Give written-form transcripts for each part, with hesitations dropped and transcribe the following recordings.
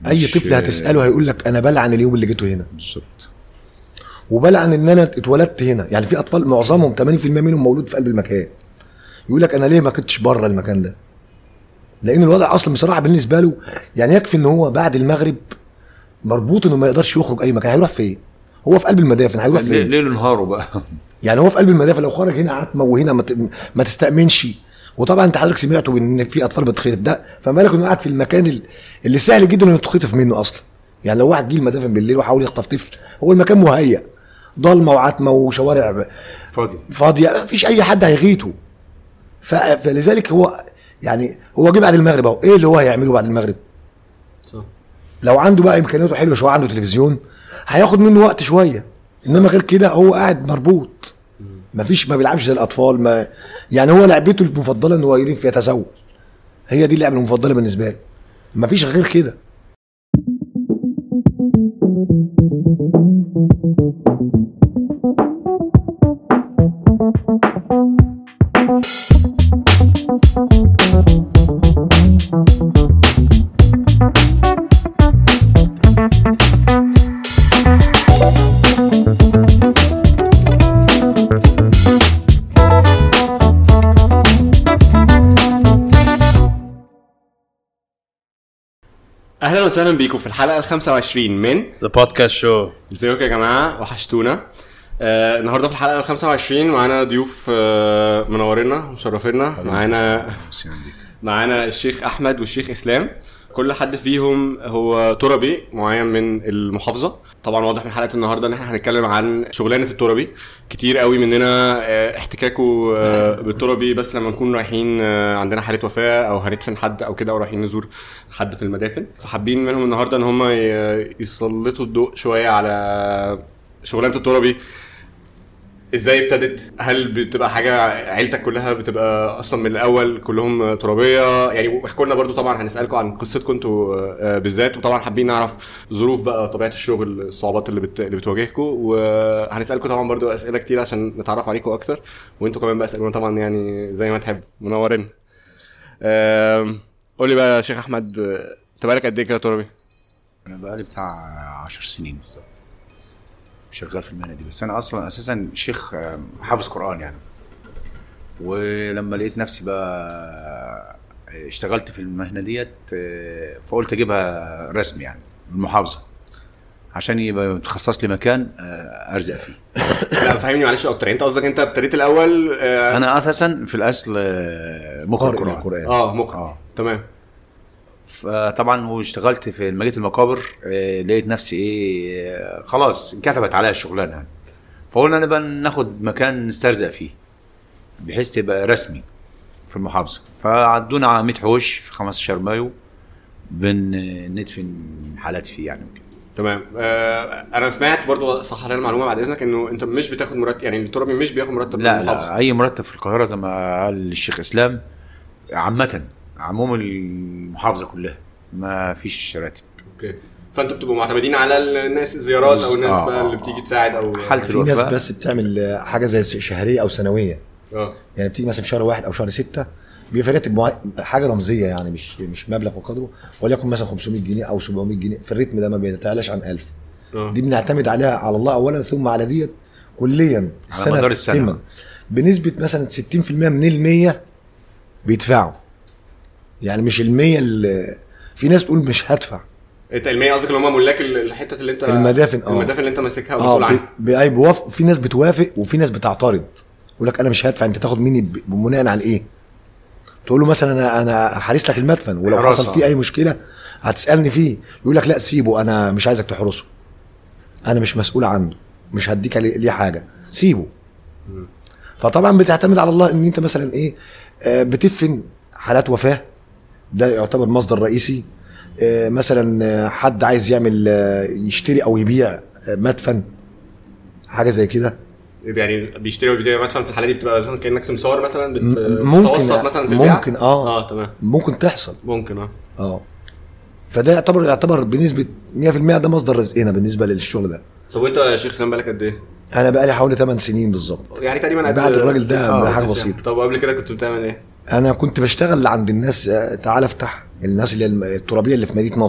اي طفل هتساله هيقول لك انا بلعن اليوم اللي جيته هنا بالظبط، وبلعن ان انا اتولدت هنا. يعني في اطفال معظمهم 80% منهم مولود في قلب المكان، يقول لك انا ليه ما كنتش بره المكان ده، لان الوضع اصلا بصراحه بالنسبه له يعني يكفي ان هو بعد المغرب مربوط انه ما يقدرش يخرج اي مكان. هيروح فين؟ هو في قلب المدافن، هيروح فين؟ ليل ونهاره بقى. يعني هو في قلب المدافن، لو خرج هنا عتمه وهنا ما تستأمنش. وطبعا انت حضرتك سمعتوا ان في اطفال بتخطف ده، فما بالك انه قاعد في المكان اللي سهل جدا انه يتخطف منه اصلا. يعني لو واحد جه المدافن بالليل وحاول يخطف طفل، هو المكان مهيأ ضلمه وعتمه وشوارع فاضيه، ما فيش اي حد هيغيته. فلذلك هو يعني هو جه بعد المغرب اهو، ايه اللي هو هيعمله بعد المغرب؟ صح. لو عنده بقى امكانياته حلوه شويه، عنده تلفزيون هياخد منه وقت شويه، انما غير كده هو قاعد مربوط، مفيش، ما بيلعبش زي الاطفال. ما يعني هو لعبته المفضله انه يلف يتسول، هي دي اللعبه المفضله بالنسبه له، مفيش غير كده. اهلا وسهلا بيكم في الحلقه ال25 من The Podcast Show. ازيكم يا جماعه، وحشتونا. النهارده في الحلقه ال25 معانا ضيوف منورنا ومشرفينا. معانا الشيخ احمد والشيخ اسلام. كل حد فيهم هو تربي معين من المحافظه. طبعا واضح من حلقه النهارده ان احنا هنتكلم عن شغلانه التربي. كتير قوي مننا احتكاكه بالتربي بس لما نكون رايحين عندنا حاله وفاه او هندفن حد او كده، او رايحين نزور حد في المدافن. فحابين منهم النهارده ان هم يسلطوا الضوء شويه على شغلانه التربي. ازاي ابتدت؟ هل بتبقى حاجه عيلتك كلها بتبقى اصلا من الاول كلهم ترابيه يعني؟ احكوا لنا برضو، طبعا هنسالكم عن قصتكم انتوا بالذات، وطبعا حابين نعرف ظروف بقى طبيعه الشغل، الصعوبات اللي بتواجهكم، وهنسالكم طبعا برضو اسئله كتير عشان نتعرف عليكم اكتر، وانتوا كمان بقى اسالونا طبعا يعني زي ما تحب. منورين. قول لي بقى يا شيخ احمد، انت بقالك قد ايه كده ترابي؟ انا بقالي بتاع 10 سنين بالظبط شغال في المهنه دي، بس انا اصلا اساسا شيخ حافظ قران يعني. ولما لقيت نفسي بقى اشتغلت في المهنه ديت، فقلت اجيبها رسمي يعني من المحافظه عشان يبقى متخصص لي مكان ارزق فيه. لا فهمني معلش اكتر، انت قصدك انت ابتديت الاول انا اساسا في الاصل مقرئ قران. مقرئ. تمام. فطبعا واشتغلت في مجال المقابر، لقيت نفسي خلاص انكتبت عليا الشغلانه يعني. فقلنا انا بقى ناخد مكان نسترزق فيه بحيث تبقى رسمي في المحافظه. فعدونا على 100 حوش في 15 مايو بندفن حالات فيه يعني وكده. تمام. انا سمعت برضو، صح لي المعلومه بعد اذنك، انه انت مش بتاخد مرتب يعني، الترابي مش بياخد مرتب من المحافظه؟ لا اي مرتب في القاهره زي ما قال الشيخ اسلام، عامه عموم المحافظه كلها ما فيش راتب. اوكي. فانتوا بتبقوا معتمدين على الناس الزيارات او الناس بقى اللي بتيجي تساعد، او حاله في ناس بس بتعمل حاجه زي شهريه او سنويه. يعني بتيجي مثلا في شهر 1 او شهر 6 بيبقى راتب حاجه رمزيه يعني، مش مبلغ وقدره، وليكن مثلا 500 جنيه او 700 جنيه في الريتم ده، ما بيتعلاش عن 1000. دي بنعتمد عليها على الله اولا، ثم على ديت كليا على مدار السنه بنسبه مثلا 60% من ال100 بيدفعوا. يعني مش ال100 اللي في ناس تقول مش هدفع. انت ال100 قصدك اللي هم ملاك الحته اللي انت المدافن المدافن اللي انت ماسكها ومسؤول عنها. في ناس بتوافق وفي ناس بتعترض، يقول لك انا مش هدفع، انت تاخد مني بناء على ايه؟ تقول له مثلا انا حارس لك المدفن، ولو حصل فيه اي مشكله هتسالني فيه، يقول لك لا سيبه، انا مش عايزك تحرسه، انا مش مسؤول عنه، مش هديك ليه حاجه، سيبه. فطبعا بتعتمد على الله ان انت مثلا ايه، بتدفن حالات وفاه، ده يعتبر مصدر رئيسي. مثلا حد عايز يعمل يشتري او يبيع مدفن، حاجه زي كده يعني، بيشتري وبيبيع مدفن. في الحاله دي بتبقى مثلا كانك سمسار مثلا بتوسط مثلا في البيع. ممكن تمام، ممكن تحصل، ممكن فده يعتبر بنسبه 100% ده مصدر رزقنا بالنسبه للشغل ده. طب وانت يا شيخ سام بالك قد ايه؟ انا بقالي حوالي 8 سنين بالظبط يعني، تقريبا بعد الراجل ده حاجه بسيطه. طب قبل كده كنت بتعمل ايه؟ انا كنت بشتغل عند الناس، تعال افتح الناس اللي الترابيه اللي في مدينه نصر.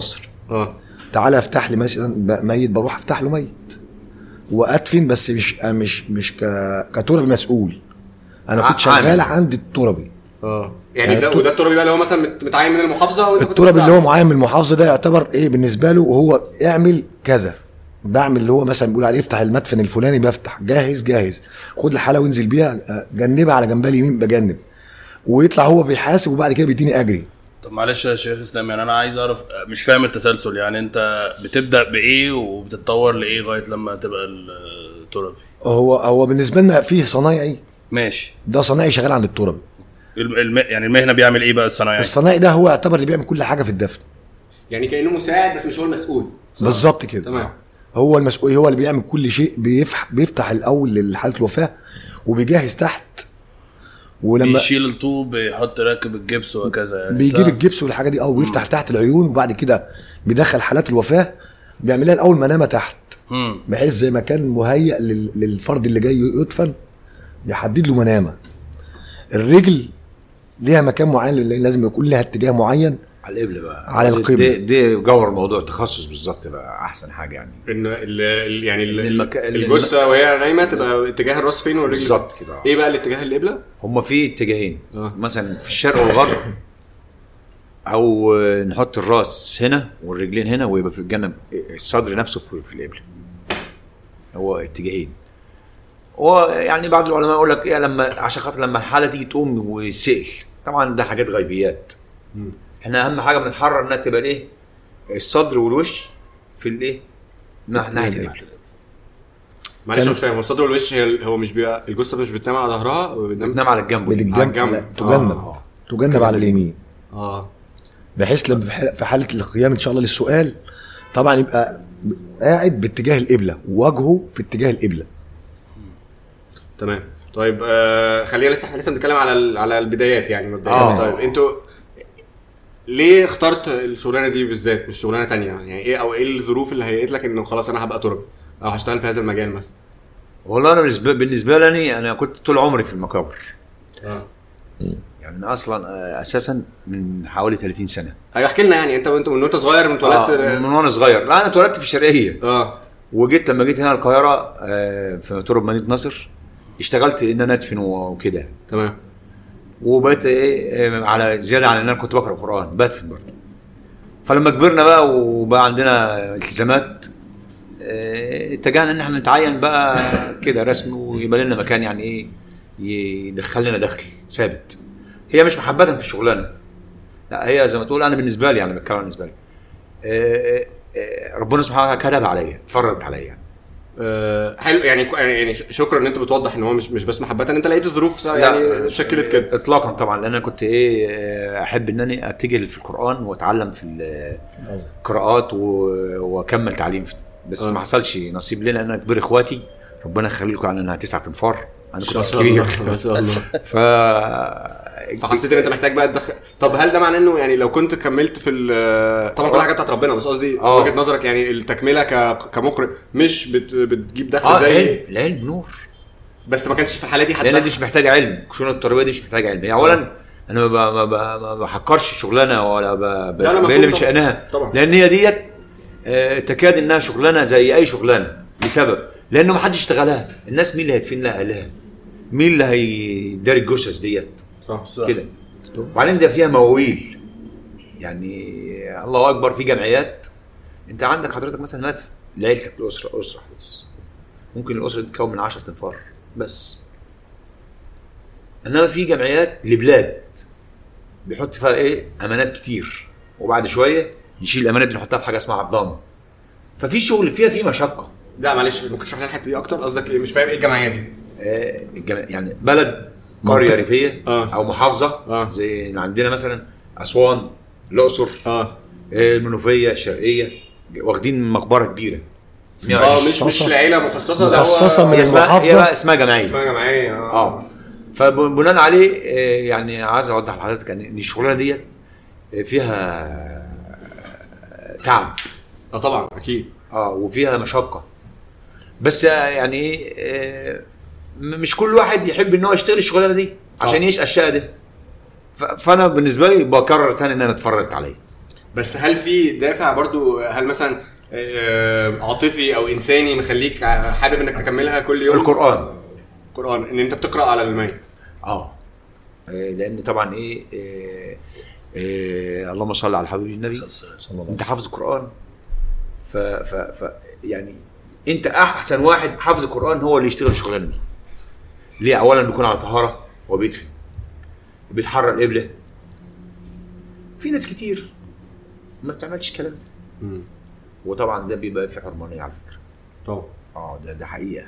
تعالى افتح لي مثلا ميت، بروح افتح له ميت وادفن، بس مش كتربي مسؤول. انا كنت شغال عند التربي. يعني ده وده التربي بقى اللي هو مثلا متعين من المحافظه، وانت التربي اللي هو معين من المحافظه ده يعتبر ايه بالنسبه له، وهو اعمل كذا بعمل، اللي هو مثلا بيقول عليه افتح المدفن الفلاني، بفتح جاهز، خد الحاله وانزل بيها، جنبها على جنبها اليمين بجنب، ويطلع هو بيحاسب وبعد كده بيديني اجري. طب معلش يا شيخ اسلام، يعني انا عايز اعرف، مش فاهم التسلسل، يعني انت بتبدا بايه وبتتطور لايه لغايه لما تبقى التربي؟ هو بالنسبه لنا فيه صنايعي، ماشي، ده صنايعي شغال عند التربي. يعني المهنه بيعمل ايه بقى الصنايعي؟ الصنايعي ده هو يعتبر اللي بيعمل كل حاجه في الدفن، يعني كانه مساعد بس مش هو المسؤول. بالظبط كده. تمام. هو المسؤول، هو اللي بيعمل كل شيء، بيفتح الاول لحاله الوفاه وبيجهز تحت، ولما بيشيل الطوب يحط راكب الجبس وكذا، يعني بيجيب الجبس والحاجه دي، او بيفتح تحت العيون، وبعد كده بيدخل حالات الوفاه بيعملها الاول منامه تحت، بحيث زي ما كان مهيئ للفرد اللي جاي يدفن، بيحدد له منامه. الرجل ليها مكان معين، لازم يكون لها اتجاه معين على القبله بقى، على القبله. دي جوهر الموضوع، التخصص بالظبط بقى احسن حاجه، يعني ان يعني الجثه وهي نايمه تبقى اتجاه الراس فين والرجل بالظبط كده. ايه بقى الاتجاه القبله؟ هم في اتجاهين، مثلا في الشرق والغرب، او نحط الراس هنا والرجلين هنا، ويبقى في الجنب الصدر نفسه في القبله. هو اتجاهين. ويعني بعض العلماء يقول لك ايه، لما عشان خاطر لما الحاله تيجي تقوم ويسئل، طبعا ده حاجات غيبيات. احنا اهم حاجه بنتحرر انها تبقى ايه، الصدر والوش في الايه، ناحيه القبله. معلش مش فاهم، الصدر والوش هو مش بيبقى الجثه مش بتنام على ظهرها، بتنام على الجنب، تجنب على اليمين، بحيث لما في حاله القيام ان شاء الله للسؤال طبعا يبقى قاعد باتجاه القبله ووجهه في اتجاه القبله. تمام. طيب خلينا لسه بنتكلم على البدايات يعني مبدئيا. طيب انتوا ليه اخترت الشغلانه دي بالذات مش شغلانه تانية؟ يعني ايه او ايه الظروف اللي هيئت لك انه خلاص انا هبقى تربي او هشتغل في هذا المجال مثلا؟ والله انا بالنسبه لي انا كنت طول عمري في المقابر. يعني انا اصلا اساسا من حوالي 30 سنه. ايوه احكي لنا، يعني انت من وانت صغير، من اتولدت؟ من وانا صغير. لا انا اتولدت في الشرقيه. وجيت لما جيت هنا القاهره في تربه مدينه نصر، اشتغلت ان انا ادفن وكده. تمام. وبقيت على زياده عن ان انا كنت بقرا قران بدفن برضه. فلما كبرنا بقى وبقى عندنا التزامات، اتجهنا ان احنا نتعين بقى كده رسمي، ويبقى لنا مكان يعني ايه يدخل لنا دخل ثابت. هي مش محبه في الشغلانه، لا هي زي ما تقول انا بالنسبه لي، يعني بتكلم بالنسبه لي ربنا سبحانه وتعالى كتب عليا، اتفرض عليا يعني. حلو. يعني شكرا ان انت بتوضح ان هو مش بس محبه، انت لقيت الظروف يعني شكلت كده. اطلاقا طبعا، لان انا كنت احب ان انا اتجه في القران واتعلم في القراءات واكمل تعليم، بس ما حصلش نصيب لنا. انا كبير اخواتي ربنا يخليكم، يعني انا 9 انفار، انا كنت كبير ما شاء الله. فحسيت ان انت محتاج بقى تدخل. طب هل ده معناه انه يعني لو كنت كملت في طبعا كل حاجه بتاعت ربنا، بس قصدي في وجهه نظرك يعني التكمله كمقرئ مش بتجيب دخل زي العلم نور، بس ما كانش في الحاله دي حد، لان دي مش محتاجه علم. شؤون التربيه دي مش محتاجه علم. اولا انا ما بحكرش شغلانه ولا بقلل من شأنها، لان هي ديت تكاد انها شغلانه زي اي شغلانه، لسبب لانه ما حدش اشتغلها. الناس مين اللي هيدفن لها اهلها؟ مين اللي هيداري الجثث ديت؟ صح كده. وبعدين ده فيها مواويل، يعني الله اكبر. في جمعيات انت عندك حضرتك مثلا مدفن لعيلتك، الاسره بس ممكن الاسره دي تتكون من 10 انفار بس، انما في جمعيات لبلاد بيحط فيها ايه امانات كتير، وبعد شويه يشيل الامانات دي يحطها في حاجه اسمها عضامه. ففي شغل فيها في مشقه. لا معلش ممكن تشرح لي الحته دي اكتر؟ قصدك ايه؟ مش فاهم ايه الجمعيه دي. يعني بلد قريه ريفيه او محافظه زي عندنا مثلا اسوان، الاقصر، المنوفيه، الشرقيه، واخدين مقبره كبيره. مش العيله مخصصه من المحافظه، هي اسمها جمعيه. فبناء عليه يعني عايز اوضح لحضرتك ان الشغلانه ديت فيها تعب. طبعا اكيد. وفيها مشقه، بس يعني ايه مش كل واحد يحب ان هو يشتغل الشغلانه دي عشان يعيش الشقه دي. فانا بالنسبه لي بكرر تاني ان انا اتفرجت عليه. بس هل في دافع برضو؟ هل مثلا عاطفي او انساني مخليك حابب انك تكملها كل يوم؟ القرآن ان انت بتقرأ على الميت. لان طبعا اللهم صل على حبيب النبي، انت حافظ القرآن، ف يعني انت احسن واحد حافظ القرآن هو اللي يشتغل الشغلانه دي. ليه؟ اولا بيكون على طهارة وبيدفن، بيتحرى القبلة. في ناس كتير ما بتعملش الكلام ده، وطبعا ده بيبقى في حرمانية على فكرة. طبعا ده حقيقة.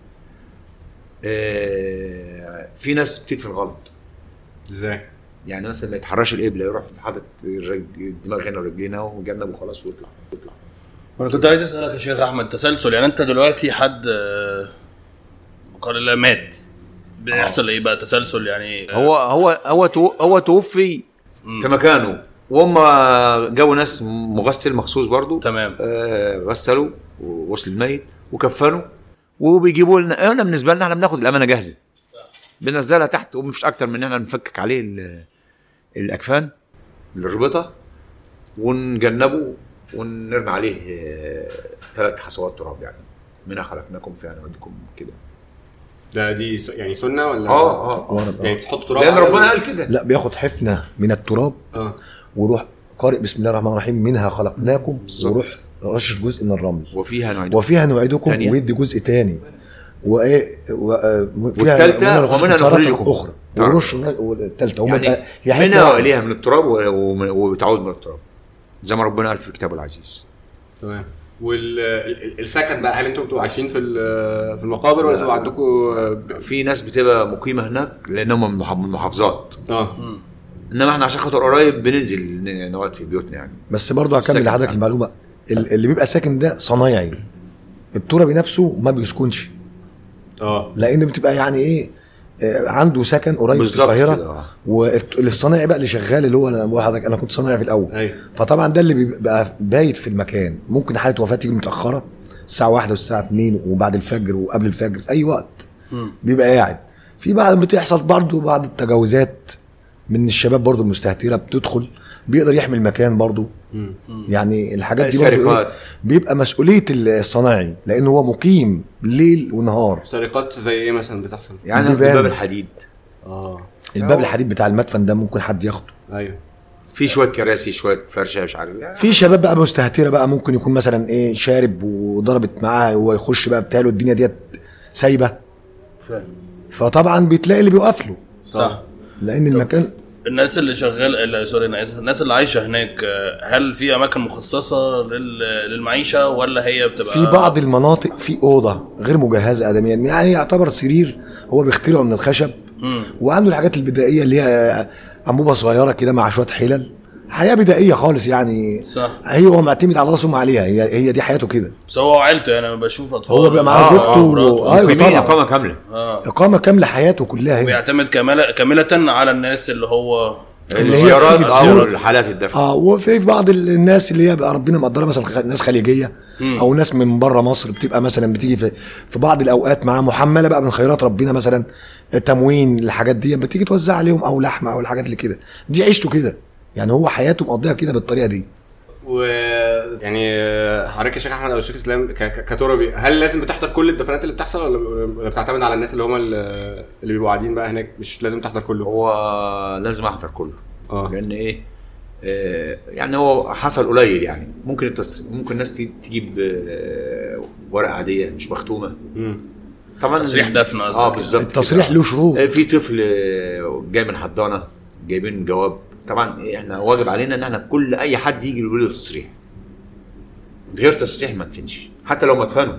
في ناس بتدفن غلط. ازاي؟ يعني مثلا ما يتحرش القبلة، يروح حاطط دماغ هنا ورجلينا وجنب وخلاص ويطلع. انا كنت عايز اسالك يا شيخ احمد، تسلسل يعني انت دلوقتي حد قال الله مات، بيحصل ايه بقى تسلسل يعني؟ هو توفي في مكانه، وهم جابوا ناس مغسل مخصوص برضو. تمام. غسلوا ووصل الميت وكفنوا، وبيجيبوا لنا. انا بالنسبه لنا احنا بناخد الامانه جاهزه، بننزلها تحت، ومفيش اكتر من ان احنا نفكك عليه الاكفان الربطه، ونجنبه ونرمي عليه 3 حصوات تراب، يعني منها خلقناكم فيها نوديكم كده. دي يعني سنه ولا يعني بتحط تراب؟ لان ربنا قال كده. لا، بياخد حفنه من التراب وروح قارئ بسم الله الرحمن الرحيم منها خلقناكم، وروح رشش جزء من الرمل، وفيها نعيدكم، ويدي جزء تاني، والثالثه ومنها نخرجكم اخرى، ورش الثالثه يعني منها واليها من التراب وبتعود من التراب زي ما ربنا قال في الكتاب العزيز. تمام. والسكن بقى، هل انتوا بتبقوا عايشين في المقابر ولا بتبقوا عندكم؟ في ناس بتبقى مقيمه هناك لانهم من المحافظات. انما احنا عشان خاطر قريب بننزل نقعد في بيوتنا يعني. بس برضو هكمل لحضرتك المعلومه، اللي بيبقى ساكن ده صنايعي، الترابي نفسه ما بيسكنش. لان بتبقى يعني ايه، عنده سكن قريب في القاهره، والصنايعي بقى اللي شغال اللي هو حضرتك، انا كنت صنايعي في الاول. فطبعا ده اللي بيبقى بايت في المكان. ممكن حاله وفاه تيجي متاخره الساعه 1 والساعه 2 وبعد الفجر وقبل الفجر، في اي وقت بيبقى قاعد. في بعض بتحصل برضو بعض التجاوزات من الشباب برضو المستهتره، بتدخل بيقدر يحمي المكان برضو. يعني الحاجات دي برضو إيه؟ بيبقى مسؤوليه الصناعي، لانه هو مقيم ليل ونهار. سرقات زي ايه مثلا بتحصل؟ يعني الباب الحديد، الباب الحديد بتاع المدفن ده ممكن حد ياخده. ايوه. في شويه كراسي، شويه فرشه، مش عارف يعني. في شباب بقى مستهتره بقى، ممكن يكون مثلا ايه شارب وضربت معاه ويخش بقى بتاعه الدنيا ديت سايبه، فطبعا بتلاقي اللي بيوقف له. صح. لان المكان الناس اللي شغال الناس اللي عايشه هناك، هل في اماكن مخصصه للمعيشه ولا هي بتبقى في بعض المناطق في اوضه غير مجهزه ادميا، يعني يعتبر سرير هو بيخترعه من الخشب، وعنده الحاجات البدائيه اللي هي انبوبه صغيره كده مع شويه حلل، حياه بدائيه خالص يعني. صح. هو معتمد على الله ثم عليها، هي دي حياته كده. بس هو عيلته يعني، انا بشوف اطفال هو بقى معاه زوجته. ايوه طبعا اقامه كامله. اقامه كامله حياته كلها هي. ويعتمد كامله على الناس اللي هو الزيارات او الحالات الدفن. وفي بعض الناس اللي هي بقى ربنا مقدرها، مثلا ناس خليجيه او ناس من بره مصر، بتبقى مثلا بتيجي في بعض الاوقات معاه محمله بقى من خيرات ربنا، مثلا تموين الحاجات دي بتيجي توزع عليهم، او لحمه او الحاجات اللي كده. دي عيشته كده يعني، هو حياته مقضيها كده بالطريقه دي. ويعني حضرتك يا شيخ احمد او الشيخ اسلام كتربي، هل لازم بتحضر كل الدفنات اللي بتحصل ولا بتعتمد على الناس اللي هم اللي بيبقوا قاعدين بقى هناك؟ مش لازم تحضر كله؟ هو لازم احضر كله. لان ايه، يعني هو حصل قليل يعني. ممكن الناس تجيب ورقه عاديه مش مختومه. طبعا تصريح دفن بالظبط. التصريح له شروط. في طفل جاي من حضانه جايبين جواب. طبعا احنا واجب علينا ان احنا كل اي حد يجي يقول له تصريح، غير تصريح ما تفنش حتى لو ما تفنوا.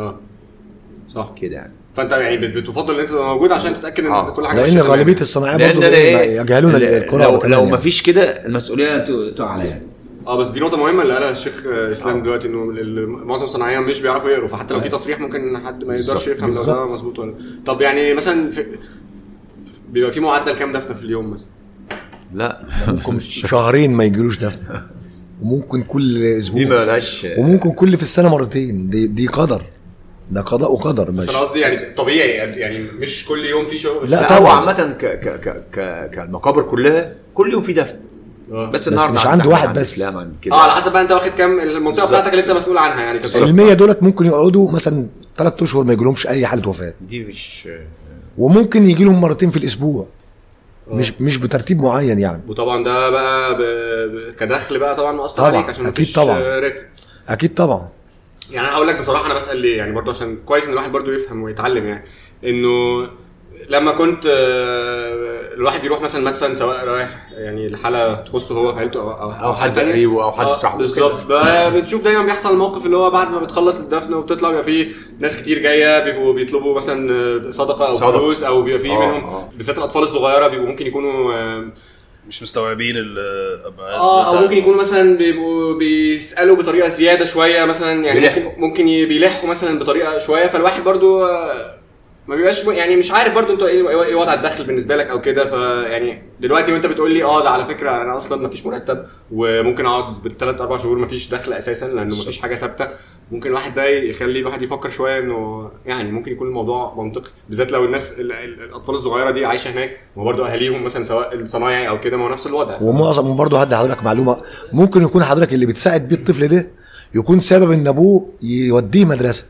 صح كده يعني. فانت يعني بتفضل ان انت تبقى موجود عشان تتاكد ان كل حاجه لان غالبيه الصناعيه برضه يجهلون القراءه. لو ما فيش كده المسؤوليه تقع عليا. بس دي نقطه مهمه اللي قالها الشيخ اسلام دلوقتي، انه معظم الصناعيه مش بيعرفوا يقروا، فحتى لو في تصريح ممكن حد ما يقدرش يفهم لو ده مظبوط ولا. طب يعني مثلا بيبقى في معدل كام دفنه في اليوم مثلا؟ لا ممكن شهرين ما يجيلوش دفن، وممكن كل اسبوع، دي مالهاش، وممكن كل في السنه مرتين. دي قدر، ده قضاء وقدر. بس انا قصدي يعني طبيعي يعني مش كل يوم في شغل. لا هو عامه كالمقابر كلها كل يوم في دفن. بس النهارده مش عنده واحد بس على حسب بقى انت واخد كام المنطقه بتاعتك اللي انت مسؤول عنها يعني. ال100 دولت ممكن يقعدوا مثلا 3 اشهر ما يجيلهمش اي حاله وفاه دي مش، وممكن يجي لهم مرتين في الاسبوع مش بترتيب معين يعني. وطبعا ده بقى كدخل بقى طبعا مؤثر عليك عشان اكيد طبعا اكيد طبعا. يعني انا هقول لك بصراحه انا بسال ليه يعني برضه عشان كويس ان الواحد برضه يفهم ويتعلم يعني انه لما كنت الواحد يروح مثلا مدفن سواء رايح يعني الحاله تخصه هو في عيلته او حد قريبه او حد صاحبه بالظبط. بنشوف دايما بيحصل الموقف اللي هو بعد ما بتخلص الدفن وبتطلع بيبقى فيه ناس كتير جايه بيبقوا بيطلبوا مثلا صدقه او فلوس او بيبقى فيه منهم بالذات الاطفال الصغيره بيبقوا ممكن يكونوا مش مستوعبين الابعاد او ممكن يكونوا مثلا بيبقوا بيسالوا بطريقه زياده شويه مثلا يعني ممكن بيلحوا مثلا بطريقه شويه. فالواحد برضو ما بيبقاش يعني مش عارف برضو انت ايه وضع الدخل بالنسبه لك او كده. فيعني دلوقتي وانت بتقول لي ده على فكره انا اصلا ما فيش مرتب وممكن اقعد بالثلاث 4 شهور ما فيش دخل اساسا لانه ما فيش حاجه ثابته. ممكن الواحد ده يخلي الواحد يفكر شويه انه يعني ممكن يكون الموضوع منطقي بالذات لو الناس الاطفال الصغيره دي عايشه هناك وبرضو اهاليهم مثلا سواء الصنايعي او كده ما هو نفس الوضع. ومعظم برضو هدي حضرتك معلومه ممكن يكون حضرتك اللي بتساعد بيه الطفل ده يكون سبب ان ابوه يوديه مدرسه.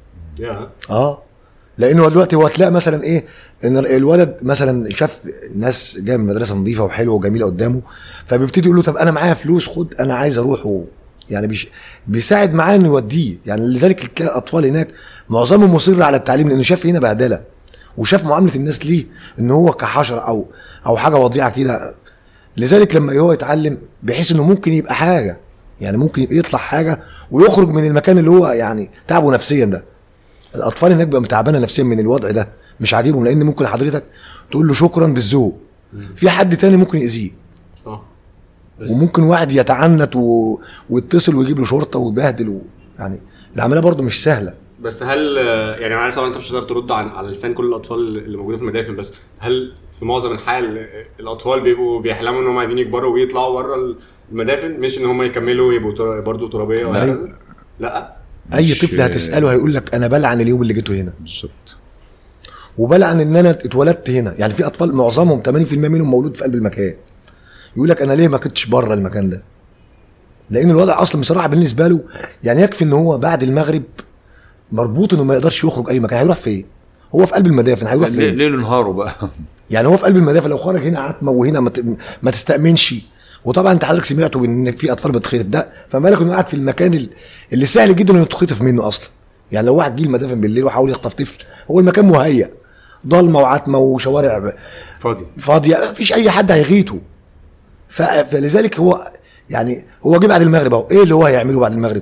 لانه دلوقتي هو تلاقي مثلا ايه ان الولد مثلا شاف ناس جايه من مدرسه نظيفه وحلوه وجميله قدامه فبيبتدي يقول له طب انا معايا فلوس خد انا عايز اروح يعني بيساعد معاه انه يوديه. يعني لذلك تلاقي اطفال هناك معظمهم مصر على التعليم لانه شاف هنا بهدله وشاف معامله الناس ليه ان هو كحشر او حاجه وضيعه كده. لذلك لما هو يتعلم بحيث انه ممكن يبقى حاجه يعني ممكن يطلع حاجه ويخرج من المكان اللي هو يعني تعبه نفسيا ده. الاطفال هناك بقى متعبانه نفسيا من الوضع ده مش عاجبهم لان ممكن حضرتك تقول له شكرا بالذوق في حد تاني ممكن يأذيه وممكن واحد يتعنت ويتصل ويجيب له شرطه ويبهدل يعني العمليه برضو مش سهله. بس هل يعني انا عارف طبعا انت مش هتقدر ترد على لسان كل الاطفال اللي موجوده في المدافن بس هل في معظم الحال الاطفال بيبقوا بيحلموا ان هم عايزين يكبروا ويطلعوا بره المدافن مش ان هم يكملوا يبقوا برضو ترابيه ولا لا؟ اي طفل هتساله هيقول لك انا بلعن اليوم اللي جيته هنا بالظبط وبلعن ان انا اتولدت هنا. يعني في اطفال معظمهم 80% منهم مولود في قلب المكان يقول لك انا ليه ما كنتش بره المكان ده لان الوضع اصلا بصراحه بالنسبه له يعني يكفي ان هو بعد المغرب مربوط انه ما يقدرش يخرج اي مكان. هيروح فين؟ هو في قلب المدافن هيروح فين؟ ليل ونهاره بقى يعني هو في قلب المدافن لو خرج هنا عتمه وهنا ما تستأمنش. وطبعا انت حضرتك سمعتوا ان في اطفال بتخطف ده فما بالك انه قاعد في المكان اللي سهل جدا انه يتخطف منه اصلا. يعني لو واحد جه المدافن بالليل وحاول يخطف طفل هو المكان مهيأ ضلمه وعتمه وشوارع فاضيه مفيش اي حد هيغيته. فلذلك هو يعني هو جه بعد المغرب اهو ايه اللي هو هيعمله بعد المغرب؟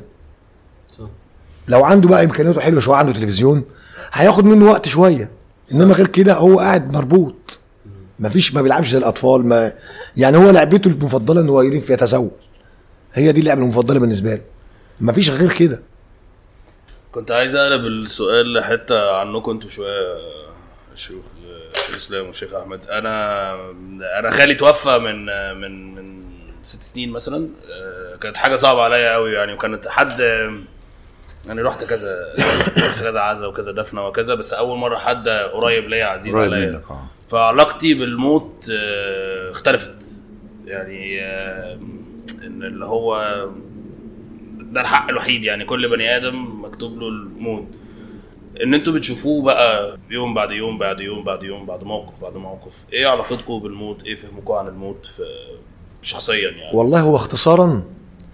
لو عنده بقى امكانياته حلوه شويه عنده تلفزيون هياخد منه وقت شويه انما غير كده هو قاعد مربوط ما بيلعبش زي الاطفال يعني هو لعبته المفضله ان هو يرين يتزوج هي دي اللعبه المفضله بالنسبه له مفيش غير كده. كنت عايز اقلب السؤال لحته عنكم انتوا شويه الشيخ اسلام والشيخ احمد. انا خالي توفى من 6 سنين مثلا. كانت حاجه صعبه عليا قوي يعني وكانت حد يعني رحت كذا عزا وكذا دفنه وكذا بس اول مره حد قريب ليا عزيز عليا فعلاقتي بالموت اختلفت يعني ان اللي هو ده الحق الوحيد يعني كل بني ادم مكتوب له الموت. ان انتوا بتشوفوه بقى يوم بعد يوم بعد يوم بعد يوم بعد موقف ايه علاقتكم بالموت؟ ايه فهمكم عن الموت شخصيا يعني؟ والله هو اختصارا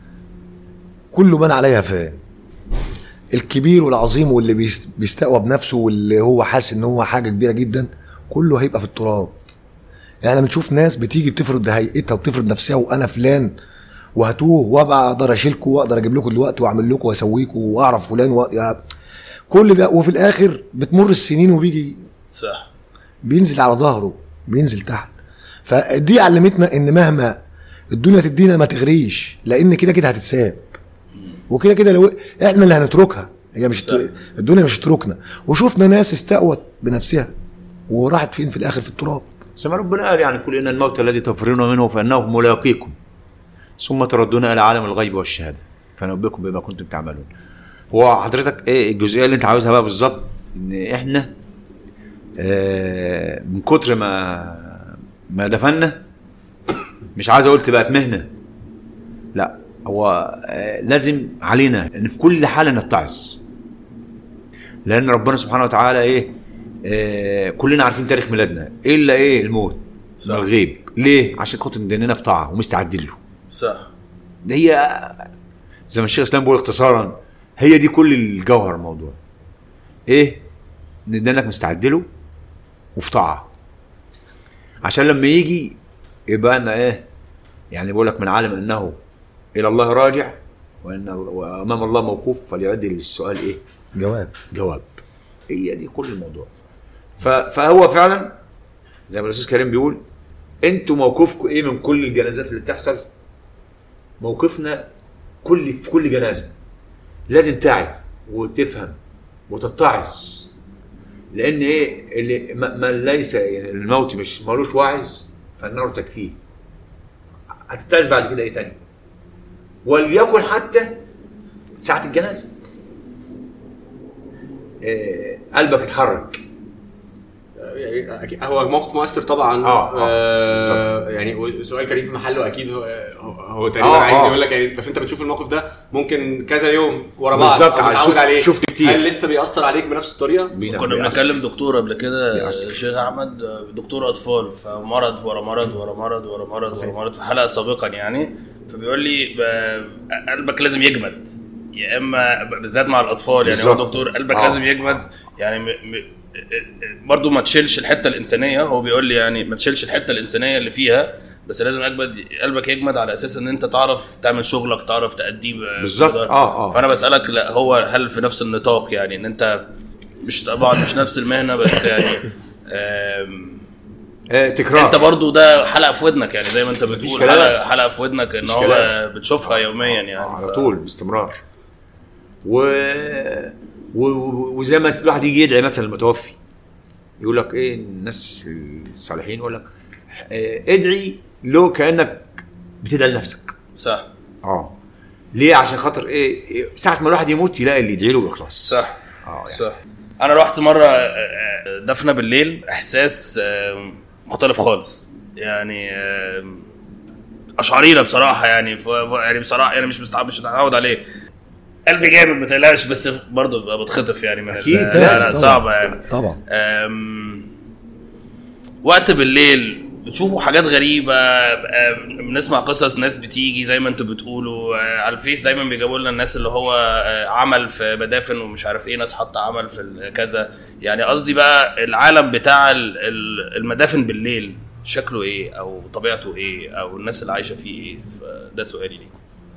كل من عليها فان الكبير والعظيم واللي بيستقوى بنفسه واللي هو حاسس ان هو حاجه كبيره جدا كله هيبقى في التراب. يعني بنشوف ناس بتيجي بتفرض هيئتها وبتفرض نفسها وانا فلان وهاتوه وابقى اقدر اشيلكم واقدر اجيب لكم دلوقتي واعمل لكم واسويكم واعرف فلان كل ده وفي الاخر بتمر السنين وبيجي صح بينزل على ظهره بينزل تحت. فدي علمتنا ان مهما الدنيا تدينا ما تغريش لان كده كده هتتساب وكده كده لو احنا اللي هنتركها هي مش الدنيا مش هتتركنا. وشوفنا ناس استقوت بنفسها وراحت فين في الاخر في التراب. زي ما ربنا قال يعني كل ان الموت الذي تفرون منه فانه ملاقيكم ثم تردون الى عالم الغيب والشهاده فنبئكم بما كنتم تعملون. هو حضرتك ايه الجزئيه اللي انت عاوزها بقى بالظبط؟ ان احنا من كتر ما دفنا مش عايز اقول تبقى مهنه، لا هو لازم علينا ان في كل حاله نتعظ، لان ربنا سبحانه وتعالى كلنا عارفين تاريخ ميلادنا الا الموت الغيب. ليه؟ عشان خاطر ديننا في طاعه ومستعدين له. صح. ده هي زي ما الشيخ اسلام بيقول اختصارا، هي دي كل الجوهر الموضوع. ان دينك مستعد له وفي طاعه، عشان لما يجي يبقى لنا يعني بقول لك من عالم انه الى الله راجع وامام الله موقوف فليعد للسؤال جواب. هي دي كل الموضوع. فهو فعلا زي ما الاستاذ كريم بيقول، انتوا موقفكم من كل الجنازات اللي بتحصل؟ موقفنا في كل جنازه لازم تعي وتفهم وتتعظ، لان اللي ما ليس يعني الموت مش مالوش واعظ فالنار تكفيه. هتتعظ بعد كده تاني، وليكن حتى ساعه الجنازه قلبك اتحرك. يعني هو موقف مؤثر طبعا. يعني سؤال كريم في محله اكيد. هو تقريبا عايز يقول لك يعني بس انت بتشوف الموقف ده ممكن كذا يوم ورا بعض بالظبط عليه. شفت كتير. هل لسه بيأثر عليك بنفس الطريقه؟ كنا بنتكلم دكتور قبل كده الشيخ احمد، دكتور اطفال، فمرض ورا مرض ورا مرض ورا مرض ورا مرض في حلقه سابقا يعني، فبيقول لي قلبك لازم يجمد، يا اما بالذات مع الاطفال يعني. هو دكتور قلبك لازم يجمد يعني برضو ما تشيلش الحته الانسانيه. هو بيقول لي يعني ما تشيلش الحته الانسانيه اللي فيها، بس لازم قلبك يجمد على اساس ان انت تعرف تعمل شغلك، تعرف تأديه بالظبط. فانا بسالك لا هو هل في نفس النطاق يعني ان انت مش طبعا مش نفس المهنه بس يعني تكرار. انت برضو ده حلقه في ودنك يعني زي ما انت بتقول، حلقه في ودنك ان هو بتشوفها يوميا يعني على طول باستمرار. وزي ما الواحد يجي يدعي مثلا المتوفي يقول لك الناس الصالحين يقول لك ادعي له كأنك بتدعي لنفسك. صح. ليه؟ عشان خاطر ساعة ما الواحد يموت يلاقي اللي يدعي له بإخلاص. صح. يعني. صح. انا رحت مرة دفنة بالليل، احساس مختلف خالص يعني، اشعرينا بصراحة يعني بصراحة يعني مش متعود عليه. قلبي جامد ما تقلقش، بس برضه بتخطف يعني من صعبة يعني طبعا. وقت بالليل بتشوفوا حاجات غريبة، بنسمع قصص ناس بتيجي زي ما انتوا بتقولوا على الفيس دايما بيجابوا لنا الناس اللي هو عمل في مدافن ومش عارف ناس حاطة عمل في كذا يعني. قصدي بقى العالم بتاع المدافن بالليل شكله او طبيعته او الناس اللي عايشة فيه ده سؤالي ليكم.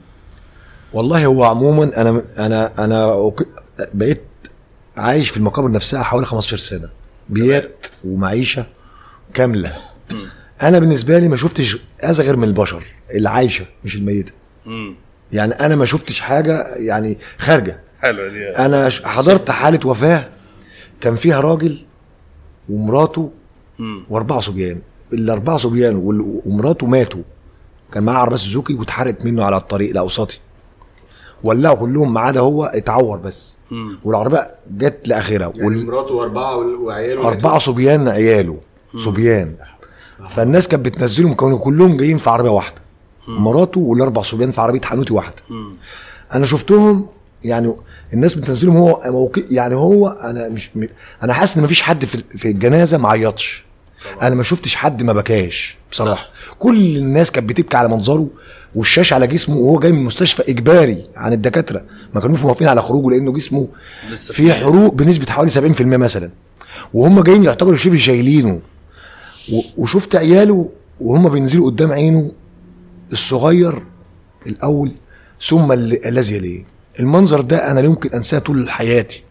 والله هو عموما انا بقيت عايش في المقابر نفسها حوالي 15 سنة بيات ومعيشة كاملة. انا بالنسبة لي ما شفتش اذى غير من البشر اللي عايشة مش الميتة. يعني انا ما شفتش حاجة يعني خارجة. حلوة دي. انا حضرت حالة وفاة كان فيها راجل ومراته و4 صبيان. ال4 صبيان ومراته ماتوا، كان معاه عربية سوزوكي واتحرقت منه على الطريق الاوسطي، ولعوا كلهم ما عدا هو اتعور بس. والعربيه جت لاخرها يعني مراته وعياله 4 صبيان عياله صبيان. فالناس كانت بتنزلهم كانوا كلهم جايين في عربيه واحده، مراته وال4 صبيان في عربيه حانوتي واحده. انا شفتهم يعني الناس بتنزلهم هو يعني هو انا حاسس ان مفيش حد في الجنازه ما عيطش. انا ما شفتش حد ما بكاش بصراحه. كل الناس كانت بتبكي على منظره والشاش على جسمه وهو جاي من المستشفى اجباري عن الدكاتره، ما كانوش موافقين على خروجه لانه جسمه فيه حروق بنسبه حوالي 70% مثلا، وهم جايين يعتبروا شبه شايلينه. وشفت عياله وهم بينزلوا قدام عينه الصغير الاول ثم الذي يليه. المنظر ده انا لا يمكن انساه طول حياتي.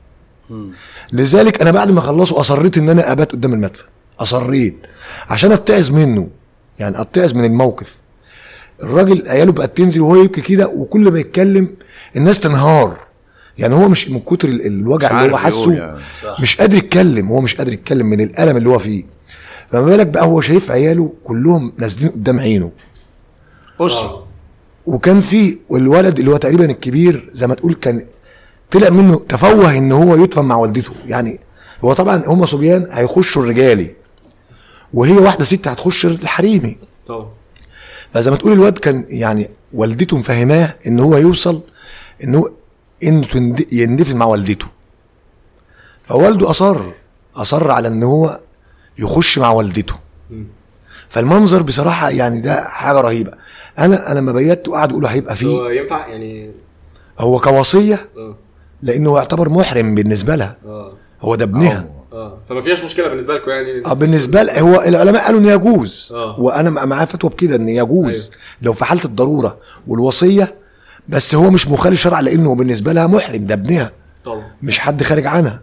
لذلك انا بعد ما خلصوا اصريت ان انا ابات قدام المدفن، اصريت عشان اتعظ منه، يعني اتعظ من الموقف. الراجل عياله بقت تنزل وهو يبكي كده، وكل ما يتكلم الناس تنهار، يعني هو مش من كتر الوجع اللي هو حاسه مش قادر يتكلم، هو مش قادر يتكلم من الالم اللي هو فيه. فما بالك بقى هو شايف عياله كلهم نازلين قدام عينه. وكان في الولد اللي هو تقريبا الكبير زي ما تقول كان طلع منه تفوه ان هو يدفن مع والدته. يعني هو طبعا هم صبيان هيخشوا الرجالي وهي واحده ست هتخش الحريمي. فزي ما تقول الواد كان يعني والدته مفهماه ان هو يوصل انه يندفن مع والدته، فوالده اصر على ان هو يخش مع والدته. فالمنظر بصراحه يعني ده حاجه رهيبه. انا لما بيته قعدوا يقولوا هيبقى فيه هو ينفع يعني هو كوصيه لانه يعتبر محرم بالنسبه لها. هو ده ابنها. فما فيهاش مشكله بالنسبه لكم يعني؟ بالنسبه له هو العلماء قالوا ان يجوز. وانا معاه فتوى بكده ان يجوز. لو في حاله الضروره والوصيه، بس هو مش مخالف شرع لانه بالنسبه لها محرم، ده ابنها طبعا، مش حد خارج عنها.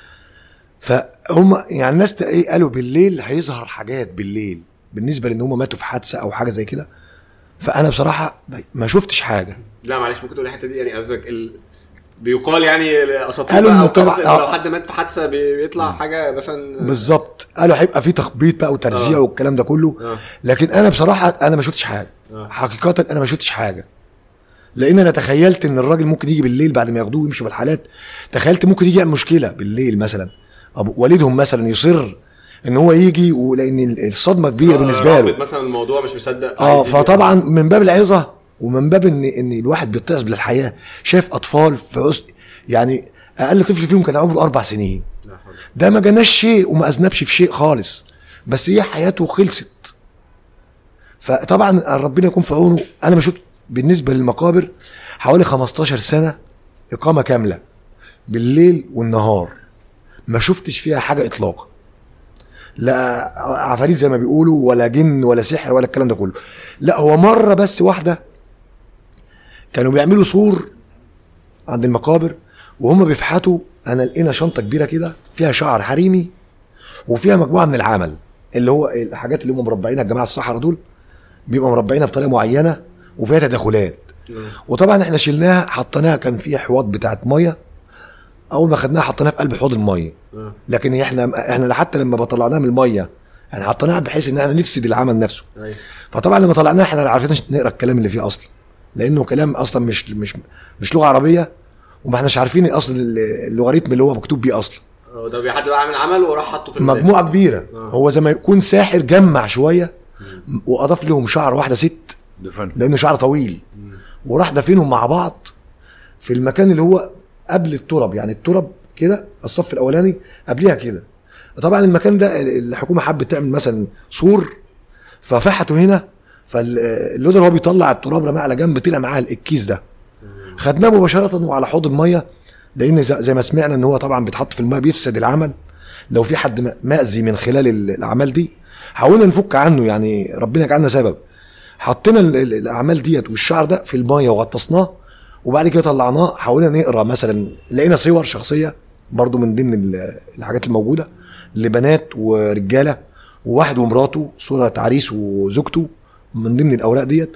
فهم يعني الناس قالوا بالليل هيظهر حاجات بالليل بالنسبه لان هم ماتوا في حادثه او حاجه زي كده. فانا بصراحه ما شفتش حاجه. لا معلش ممكن تقول الحته دي يعني قصدك بيقال يعني اساطير قالوا انه لو حد مات في حادثه بيطلع حاجه مثلا بالظبط. قالوا هيبقى في تخبيط بقى وترزيع والكلام ده كله. لكن انا بصراحه انا ما شفتش حاجه. حقيقه انا ما شفتش حاجه، لان انا تخيلت ان الراجل ممكن يجي بالليل بعد ما ياخدوه ويمشوا بالحالات. تخيلت ممكن يجي يعمل مشكله بالليل مثلا، ابو والدهم مثلا يصر ان هو يجي، ولان الصدمه كبيره بالنسبه له مثلا الموضوع مش مصدق. فطبعا من باب العظه ومن باب ان الواحد بيتعظ بالحياه، شايف اطفال في يعني اقل طفل فيهم كان عمره 4 سنين، ده ما جناش شيء وما اذنبش في شيء خالص، بس هي حياته خلصت. فطبعا ربنا يكون في عونه. انا ما شفت بالنسبه للمقابر حوالي 15 سنه اقامه كامله بالليل والنهار، ما شفتش فيها حاجه اطلاقا، لا عفاريت زي ما بيقولوا ولا جن ولا سحر ولا الكلام ده كله. لا هو مره بس واحده كانوا بيعملوا سور عند المقابر وهم بيفحتوا، انا لقينا شنطه كبيره كده فيها شعر حريمي وفيها مجموعه من العمل اللي هو الحاجات اللي هم مربعينها الجماعه الصحراء دول، بيبقوا مربعينها بطريقه معينه وفيها تدخلات. وطبعا احنا شلناها حطيناها، كان فيها حواض بتاعت ميه، اول ما خدناها حطيناها في قلب حوض الميه. لكن احنا حتى لما بطلعناها من الميه يعني حطيناها بحيث ان احنا نفسد العمل نفسه. فطبعا لما طلعناها احنا ما عرفناش نقرا الكلام اللي فيه اصلا، لانه كلام اصلا مش لغه عربيه، وما احناش عارفين اصلا اللوغاريتم اللي هو مكتوب بيه اصلا. ده حد بقى عامل عمل وراح حطه في مجموعه كبيره. هو زي ما يكون ساحر جمع شويه واضاف لهم شعر واحده ست لانه شعر طويل، وراح دفنهم مع بعض في المكان اللي هو قبل التراب، يعني التراب كده الصف الاولاني قبليها كده. طبعا المكان ده الحكومه حبت تعمل مثلا سور ففحته هنا، فاللودر هو بيطلع التراب رماه على جنب، طلع معاه الكيس ده، خدناه مباشره وعلى حوض الميه، لان زي ما سمعنا ان هو طبعا بيتحط في الميه بيفسد العمل لو في حد مأذي من خلال الاعمال دي. حاولنا نفك عنه يعني ربنا يجعلنا سبب، حطينا الاعمال ديت والشعر ده في الميه وغطسناه، وبعد كده طلعناه حاولنا نقرا مثلا، لقينا صور شخصيه برضو من ضمن الحاجات الموجوده لبنات ورجاله وواحد ومراته، صوره عريس وزوجته من ضمن الاوراق ديت،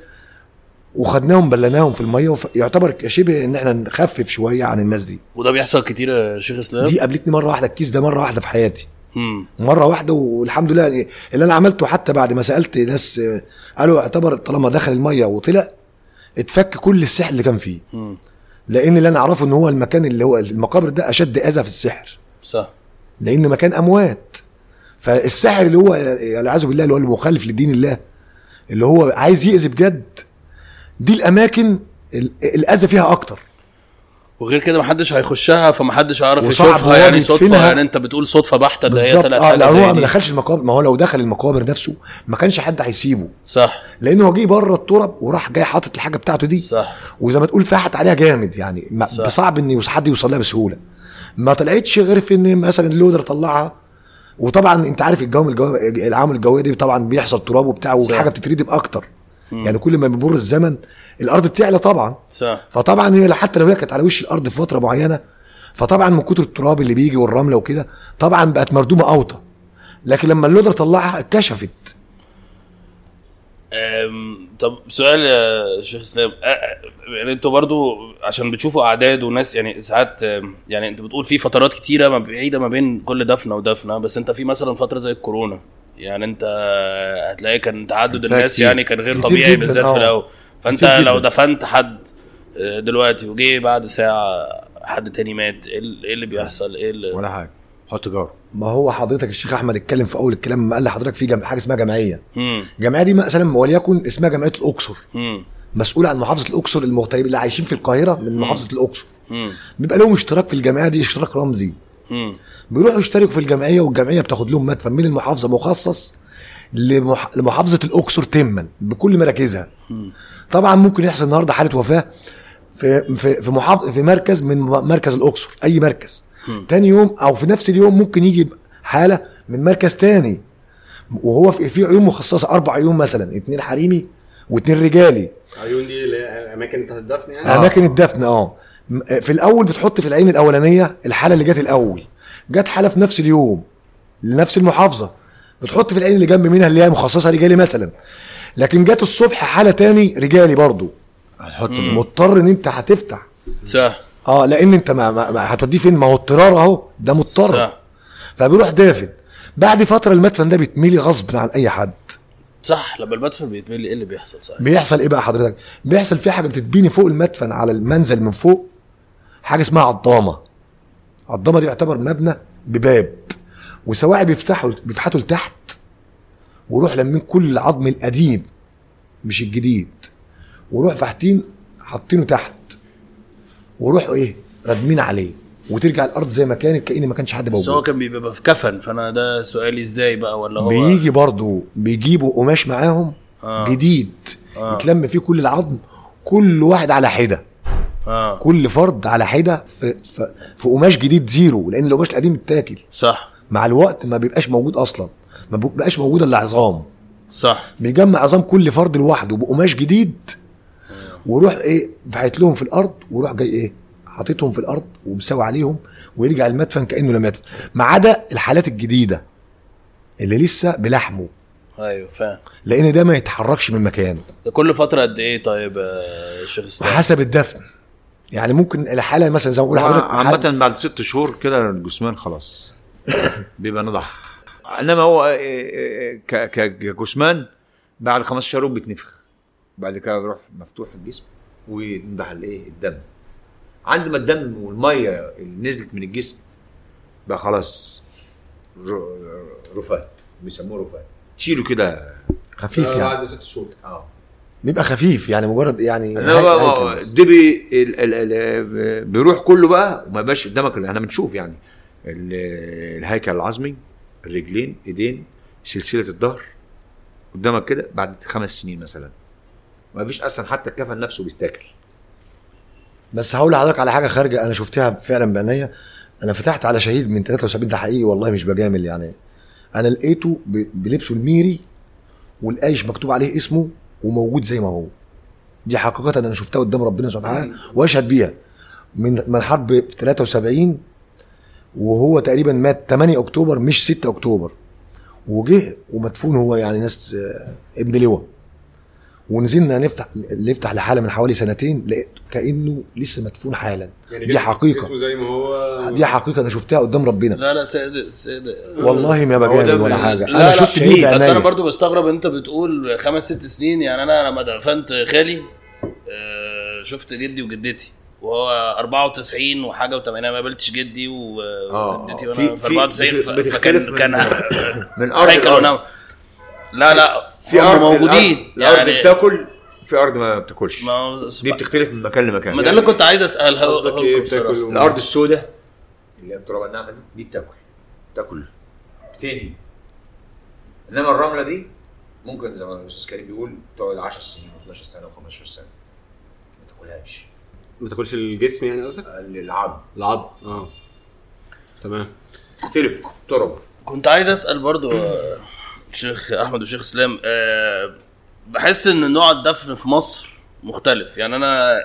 وخدناهم بلناهم في الميه، يعتبر شبه ان احنا نخفف شويه عن الناس دي. وده بيحصل كتير يا شيخ اسلام؟ دي قابلتني مره واحده، الكيس ده مره واحده في حياتي. مره واحده، والحمد لله اللي انا عملته حتى بعد ما سالت ناس قالوا اعتبر طالما دخل الميه وطلع اتفك كل السحر اللي كان فيه. لان اللي انا اعرفه ان هو المكان اللي هو المقابر ده اشد اذى في السحر، صح، لان مكان اموات. فالسحر اللي هو والعياذ بالله اللي هو المخالف لدين الله، اللي هو عايز يأذي بجد، دي الاماكن الاذى فيها اكتر. وغير كده محدش هيخشها، فمحدش عارف يشوفها، يعني صدفه، يعني انت بتقول صدفه بحته ده هي طلعت. لا هو ما دخلش المقابر، ما هو لو دخل المقابر نفسه ما كانش حد هيسيبه، صح، لانه هو جه بره التراب وراح جاي حاطط الحاجه بتاعته دي، صح، وزي ما تقول فاحت عليها جامد، يعني صعب ان حد يوصل لها بسهوله. ما طلعتش غير في ان مثلا اللودر طلعها، وطبعا انت عارف العوامل الجويه دي طبعا بيحصل تراب وبتاع، والحاجه بتتردم اكتر. يعني كل ما بيمر الزمن الارض بتعلى طبعا، صح. فطبعا هي حتى لو هي كانت على وش الارض في فتره معينه، فطبعا من كتر التراب اللي بيجي والرمله وكده طبعا بقت مردومه اوطى، لكن لما اللودر طلعها اتكشفت. طب سؤال يا شيخ اسلام، يعني انتوا برضو عشان بتشوفوا اعداد وناس، يعني ساعات يعني انت بتقول في فترات كتيره بعيده ما بين كل دفنه ودفنه، بس انت في مثلا فتره زي الكورونا، يعني انت هتلاقي كان تعدد الناس كتير. يعني كان غير طبيعي بالذات في الاول. فانت لو دفنت حد دلوقتي وجي بعد ساعه حد تاني مات، ايه اللي بيحصل؟ ايه اللي ولا حاجه، حط جاره ما هو حضرتك الشيخ احمد اتكلم في اول الكلام لما قال لحضرتك في حاجه اسمها جمعيه. الجمعيه دي مثلا وليكن اسمها جمعيه الاقصر، مسؤول عن محافظه الاقصر، المغتربين اللي عايشين في القاهره من محافظه الاقصر بيبقى لهم اشتراك في الجمعيه دي، اشتراك رمزي. بيروحوا يشتركوا في الجمعيه، والجمعيه بتاخد لهم مدفن من المحافظه مخصص لمحافظه الاقصر تما بكل مراكزها. طبعا ممكن يحصل النهارده حاله وفاه في مركز من مركز الاقصر، اي مركز، تاني يوم او في نفس اليوم ممكن يجي حاله من مركز تاني، وهو في عيون مخصصه 4 عيون مثلا، 2 حريمي و2 رجالي. عيون دي اماكن الدفن يعني؟ اماكن الدفن. في الاول بتحط في العين الاولانيه الحاله اللي جت الاول، جت حاله في نفس اليوم لنفس المحافظه، بتحط في العين اللي جنب منها اللي هي مخصصه رجالي مثلا. لكن جت الصبح حاله تاني رجالي برضو، مضطر ان انت هتفتح صح. لان انت ما هتوديه فين؟ ما هو اضطرار اهو، ده مضطر صح. فبيروح دافن. بعد فتره المدفن ده بيتملي غصب عن اي حد. صح. لما المدفن بيتملي ايه اللي بيحصل؟ صحيح. بيحصل ايه بقى حضرتك؟ بيحصل في حاجه بتتبني فوق المدفن على المنزل من فوق، حاجه اسمها عضامه. العضامه دي يعتبر مبنى بباب وسواعي بيفتحوا لتحت، وروح لمين كل العظم القديم مش الجديد، وروح فاحتين حاطينه تحت، وروح ردمين عليه، وترجع الارض زي ما كانت كأن ما كانش حد موجود. بس هو كان بيبقى في كفن، فانا ده سؤالي ازاي بقى؟ ولا هو بيجي برضو بيجيبوا قماش معاهم جديد يتلم فيه كل العظم، كل واحد على حده، كل فرد على حده في قماش جديد زيرو، لان القماش القديم اتاكل صح، مع الوقت ما بيبقاش موجود اصلا، ما بيبقاش موجود الا عظام صح. بيجمع عظام كل فرد لوحده بقماش جديد، وروح بعت لهم في الارض، وروح جاي حاططهم في الارض ومساوي عليهم، ويرجع المدفن كانه لم يدفن، ما عدا الحالات الجديده اللي لسه بلحمه. ايوه فاهم. لان ده ما يتحركش من مكانه. كل فتره قد ايه طيب يا شيخ اسلام؟ حسب الدفن يعني، ممكن الحاله مثلا زي ما بقول لحضرتك عامه بعد 6 شهور كده الجثمان خلاص بيبقى نضح. انما هو كجثمان بعد 15 يوم بيتنفخ، بعد كده بيروح مفتوح الجسم وينضح الدم. عندما الدم والميه اللي نزلت من الجسم بقى خلاص رفات، بيسموه رفات، تشيله كده خفيف يعني بعد 6 شهور بيبقى خفيف يعني، مجرد يعني ده بيروح كله بقى، وما يبقاش قدامك. احنا بنشوف يعني الهيكل العظمي، الرجلين، ايدين، سلسله الظهر قدامك كده بعد 5 سنين مثلا، ما فيش اصلا حتى الكفن نفسه بيستاكل. بس هقول لحضرتك على حاجه خارجه انا شفتها فعلا بعينيا. انا فتحت على شهيد من 73، ده حقيقي والله مش بجامل يعني. انا لقيته بلبسه الميري والقايش مكتوب عليه اسمه وموجود زي ما هو. دي حقيقه انا شفتها قدام ربنا سبحانه وتعالى واشهد بيها. من حرب 73، وهو تقريبا مات 8 اكتوبر مش 6 اكتوبر، وجه ومدفون هو يعني ناس ابن لواء. ونزلنا نفتح لحاله من حوالي 2 لقيت كانه لسه مدفون حالا يعني. دي حقيقه اسمه زي ما هو، دي حقيقه انا شفتها قدام ربنا. لا سيد والله ما بجامل ولا حاجه. انا شفت دي بس انا برضو بستغرب انت بتقول 5-6 سنين يعني. انا لما دفنت خالي شفت جدي وجدتي وهو 94 وحاجه و80، ما قابلتش جدي وجدتي وانا في 94 فكان من ارض لا في ارض موجودين يعني. الارض بتاكل، في ارض ما بتاكلش، دي بتختلف من مكان لمكان. ما ده اللي كنت عايز اسالها. قصدك ايه بتاكل؟ الارض السوداء اللي هي التراب الناعمه دي بتاكل بتاني، انما الرمله دي ممكن زي ما الاستاذ كريم بيقول تقعد 10 سنين و12 سنه و15 سنه ما تاكلهاش. ما تاكلش الجسم يعني قصدك؟ العظم تمام. تختلف تراب. كنت عايز اسال برضو شيخ احمد وشيخ اسلام، بحس ان نوع الدفن في مصر مختلف يعني. انا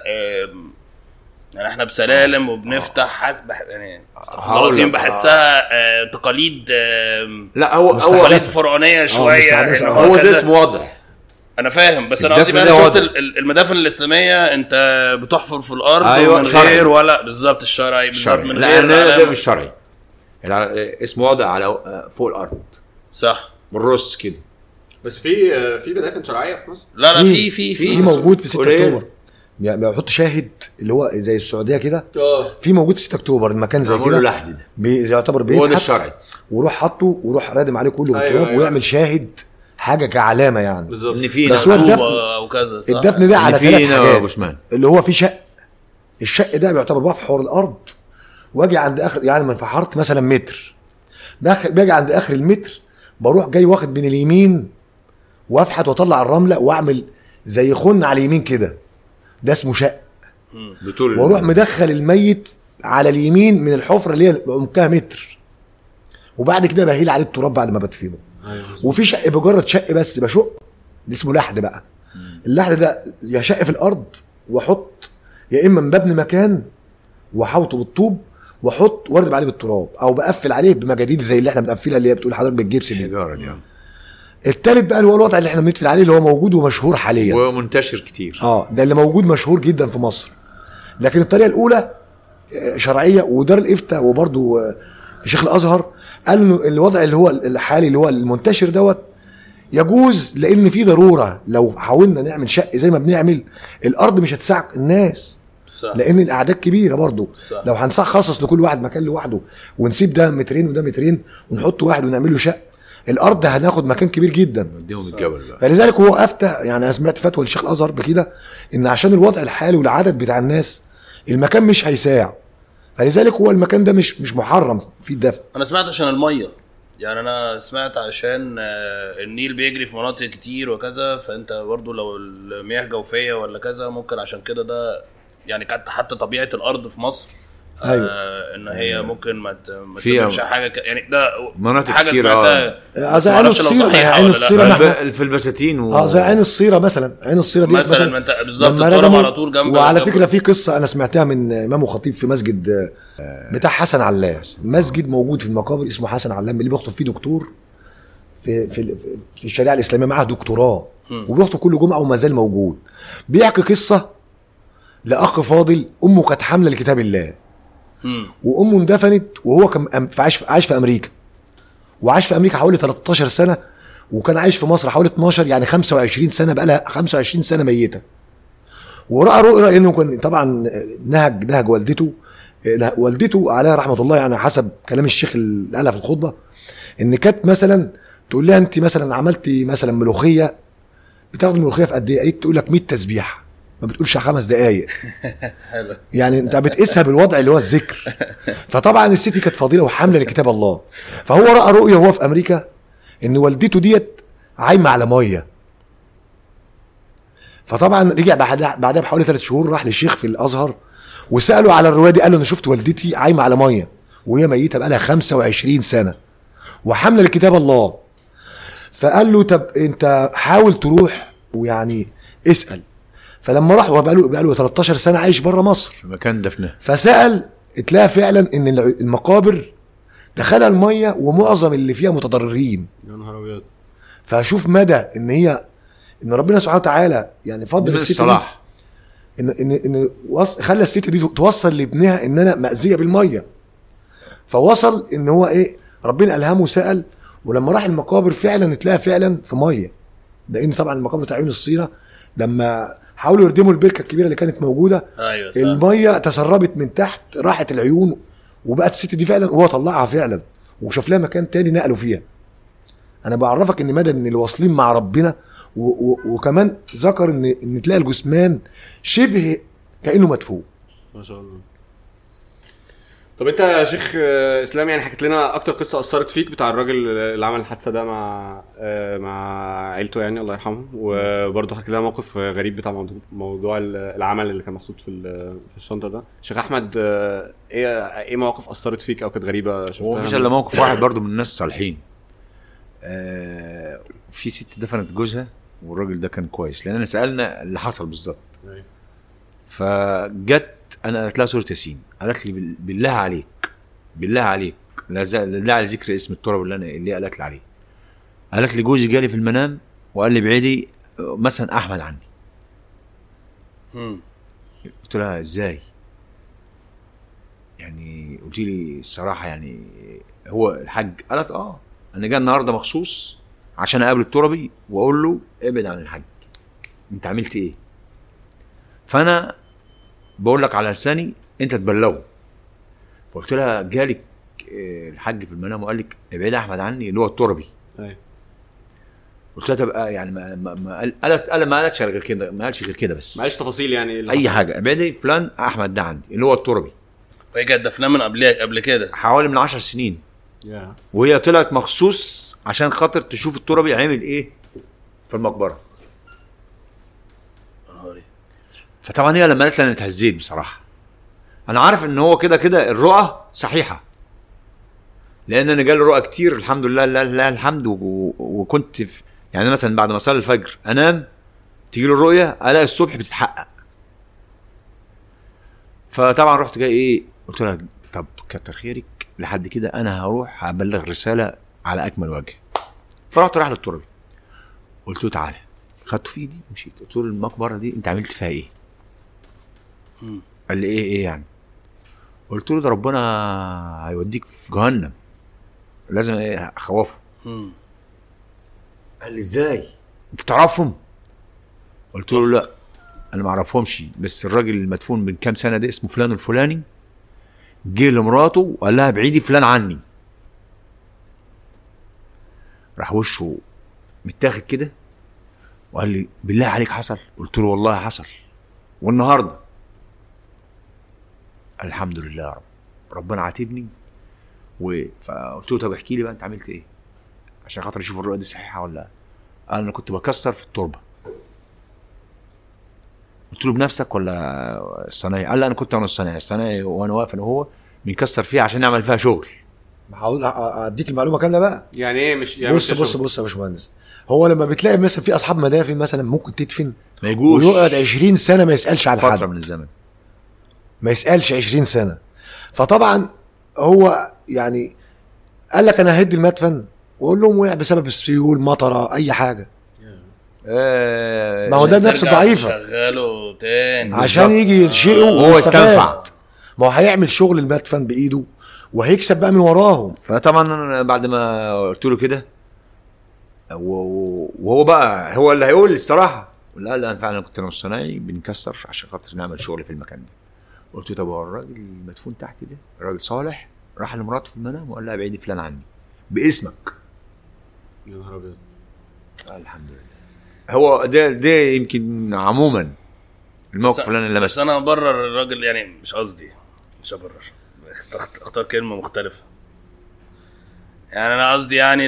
يعني احنا بسلالم وبنفتح يعني استغفر بحسها تقاليد لا هو تقاليد فرعونيه شويه. هو ده اسمه واضح، انا فاهم. بس انا قصدي بقى شفت المدافن الاسلاميه انت بتحفر في الارض من غير ولا بالظبط الشرعي بالظبط من غير. لا ده مش شرعي، اسمه واضح على فوق الارض صح بالرص كده. بس في مدافن شرعيه في مصر؟ لا في موجود في 6 اكتوبر بيحط شاهد اللي هو زي السعوديه كده، في موجود في 6 اكتوبر المكان زي كده لحد ده يعتبر بيت الشرعي، وروح حطه وروح رادم عليه كله بالتراب ويعمل شاهد حاجه كعلامه يعني بالظبط ان في بس هو الدفن او كذا صح؟ الدفن ده على 3 حاجات، بشمان. اللي هو في شق، الشق ده بيعتبر بفحر الارض واجي عند اخر، يعني من فحرت مثلا متر باجي عند اخر المتر بروح جاي واخد من اليمين وافحت واطلع الرمله واعمل زي خن على اليمين كده، ده اسمه شق. واروح مدخل الميت على اليمين من الحفره اللي هي عمقها متر، وبعد كده بهيل عليه التراب بعد ما بدفنه. وفي شق بجرد شق بس بشق، ده اسمه لحد بقى. اللحد ده يا شق في الارض واحط، يا اما ببني مكان واحوطه بالطوب واحط واردم عليه بالتراب، او بقفل عليه بمجاديد زي اللي احنا بنقفلها اللي هي بتقول حضرتك بالجبس دي. التالت بقى اللي هو الوضع اللي احنا بنتفل عليه اللي هو موجود ومشهور حاليا ومنتشر كتير، ده اللي موجود مشهور جدا في مصر. لكن الطريقه الاولى شرعيه، ودار الافتاء وبرده شيخ الازهر قال انه الوضع اللي هو الحالي اللي هو المنتشر دوت يجوز، لان في ضروره لو حاولنا نعمل شق زي ما بنعمل الارض مش هتسع الناس صح. لان الاعداد كبيره برضو صح. لو هنخصص لكل واحد مكان لوحده ونسيب ده مترين وده مترين ونحط واحد ونعمل له شق، الارض هناخد مكان كبير جدا. فلذلك هو افتى، يعني انا سمعت فتوى للشيخ الازهر بكده ان عشان الوضع الحالي والعدد بتاع الناس المكان مش هيساع، فلذلك هو المكان ده مش محرم في الدفن. انا سمعت عشان الميه، يعني انا سمعت عشان النيل بيجري في مناطق كتير وكذا، فانت برضو لو المياه جوفيه ولا كذا ممكن عشان كده ده يعني كانت حتى طبيعه الارض في مصر أيوة. ان هي ممكن ما تسببش حاجه يعني ده مناطق حاجه كتير زي عين الصيره، عين الصيره في البساتين زي عين الصيره مثلا، عين الصيره دي مثلا انت بالظبط التراب على طول جنب. وعلى فكره في قصه انا سمعتها من امام وخطيب في مسجد بتاع حسن علام، مسجد موجود في المقابر اسمه حسن علام اللي بيخطب فيه دكتور في الشريعه الاسلاميه، معاه دكتوراه وبيخطب كل جمعه وما زال موجود. بيحكي قصه لاخ فاضل امه كانت حامله لكتاب الله وامه اندفنت وهو كان عايش في امريكا، وعاش في امريكا حوالي 13 سنه، وكان عايش في مصر حوالي 12 يعني 25 سنه، بقى لها 25 سنه ميته. وراى رؤيا انه كان طبعا نهج والدته عليها رحمه الله، يعني حسب كلام الشيخ اللي قالها في الخطبه، ان كانت مثلا تقول لها انت مثلا عملتي مثلا ملوخيه، بتاخد الملوخيه في قد ايه؟ تقول لك 100 تسبيحه، ما بتقولش 5 دقايق يعني انت بتقيسها بالوضع اللي هو الذكر. فطبعا الست كانت فاضله وحامله لكتاب الله، فهو راى رؤيه وهو في امريكا ان والدته ديت عايمه على ميه. فطبعا رجع بعدها بحوالي 3 شهور راح للشيخ في الازهر وساله على الروايه دي، قال له انا شفت والدتي عايمه على ميه وهي ميته بقى لها 25 سنه وحامله لكتاب الله. فقال له طب انت حاول تروح ويعني اسال. فلما راح وبقى له 13 سنه عايش بره مصر في مكان دفنه، فسال اتلاقى فعلا ان المقابر دخلها الميه ومعظم اللي فيها متضررين. يا نهار ابيض. فشوف مدى ان ربنا سبحانه وتعالى يعني فضل الست دي ان خلى الست دي توصل لابنها ان انا مأذيه بالميه. فوصل ان هو ايه، ربنا الهمه سأل، ولما راح المقابر فعلا اتلاقى فعلا في ميه. لان طبعا المقابر بتاع عين الصيره لما حاولوا يردموا البركه الكبيره اللي كانت موجوده أيوة الميه تسربت من تحت راحت العيون، وبقت الست دي فعلا وهو طلعها فعلا وشاف لها مكان تاني نقلوا فيها. انا بعرفك ان مدى ان اللي واصلين مع ربنا وكمان ذكر ان تلاقي الجثمان شبه كانه مدفون ما شاء الله. طب انت يا شيخ اسلام يعني حكيت لنا اكتر قصه اثرت فيك بتاع الراجل اللي عمل الحادثه ده مع عيلته يعني الله يرحمه، وبرضه حكيت لنا موقف غريب بتاع موضوع العمل اللي كان محطوط في الشنطه ده. شيخ احمد ايه مواقف اثرت فيك او كانت غريبه شفتها؟ مفيش الا موقف واحد برضه من الناس الصالحين. في ست دفنت جوزها والراجل ده كان كويس، لان سالنا اللي حصل بالظبط. فجت انا قلت لها سوره ياسين، قالت لي بالله عليك لا على ذكر اسم التراب اللي قالت لي عليه. قالت لي جوزي جالي في المنام وقال لي بعيدي مثلا احمد عني. قلت لها ازاي يعني؟ قلت لي الصراحه يعني هو الحاج. قالت انا جاي النهارده مخصوص عشان اقابل الترابي واقول له ابعد عن الحاج، انت عملت ايه؟ فانا بقول لك على لساني انت تبلغه. فقلت لها جالك الحاج في المنام وقال لك ابعد احمد عني اللي هو التربي. ايوه. قلت لها تبقى يعني ما قالش غير كده، ما قالش غير كده بس معلش تفاصيل يعني اي حاجه. ابعدي فلان احمد ده عندي اللي هو التربي. وهي كانت دفناه من قبل كده حوالي من 10 سنين. يا وهي طلعت مخصوص عشان خاطر تشوف التربي عامل ايه في المقبره. فطبعا هي لما قالت لي انا اتهزيت بصراحه. انا عارف ان هو كده كده الرؤى صحيحه، لان انا جالي رؤى كتير الحمد لله لله الحمد. وكنت يعني مثلا بعد ما اصلي الفجر انام تيجي له الرؤيه الاقي الصبح بتتحقق. فطبعا رحت جاي ايه قلت لها طب كتر خيرك لحد كده، انا هروح ابلغ رساله على اكمل وجه. فرحت راح للتربي قلت له تعالى، خدته في ايدي ومشيت. قلت له المقبره دي انت عملت فيها ايه؟ قال لي ايه يعني؟ قلت له ده ربنا هيوديك في جهنم لازم اخوفه. قال لي ازاي انت تعرفهم؟ قلت له لا انا ما اعرفهمش، بس الراجل المدفون من كام سنه ده اسمه فلان الفلاني جه لمراته وقال لها ابعدي فلان عني. راح وشه متاخد كده وقال لي بالله عليك حصل؟ قلت له والله حصل والنهارده. الحمد لله يا رب ربنا عاتبني. فقلت له طب احكي لي بقى انت عملت ايه عشان خاطر اشوف الرؤيه دي صحيحه ولا لا. قال انا كنت بكسر في التربه. قلت له بنفسك ولا الصنايعي؟ قال لا انا كنت انا الصنايعي وانا واقف انا وهو بنكسر فيها عشان نعمل فيها شغل. هقول اديك المعلومه كامله بقى. يعني ايه مش يعني بص يا باشمهندس، هو لما بتلاقي مثلا في اصحاب مدافن مثلا ممكن تدفن ما يجوش ويقعد 20 سنه ما يسالش على حد فتره من الزمن، ما يسالش 20 سنه. فطبعا هو يعني قال لك انا هدي المدفن واقول لهم وقع بسبب السيول مطره اي حاجه. ما هو ده نفس ضعيفه شغاله تاني عشان يجي يرشقه وهو يستنفع. ما هو هيعمل شغل المدفن بايده وهيكسب بقى من وراهم. فطبعا انا بعد ما قلت له كده وهو بقى هو اللي هيقول الصراحه، لا انا فعلا كنت انا والصنايعي بنكسر عشان خاطر نعمل شغل في المكان ده. قلت له طب هو الراجل المدفون تحت ده الراجل صالح راح لمراته في المنام وقال لها ابعدي فلان عني باسمك. يا نهار ابيض. الحمد لله. هو ده يمكن عموما الموقف اللي انا بس انا ابرر الراجل يعني مش قصدي مش ابرر، اختار كلمه مختلفه. يعني انا قصدي يعني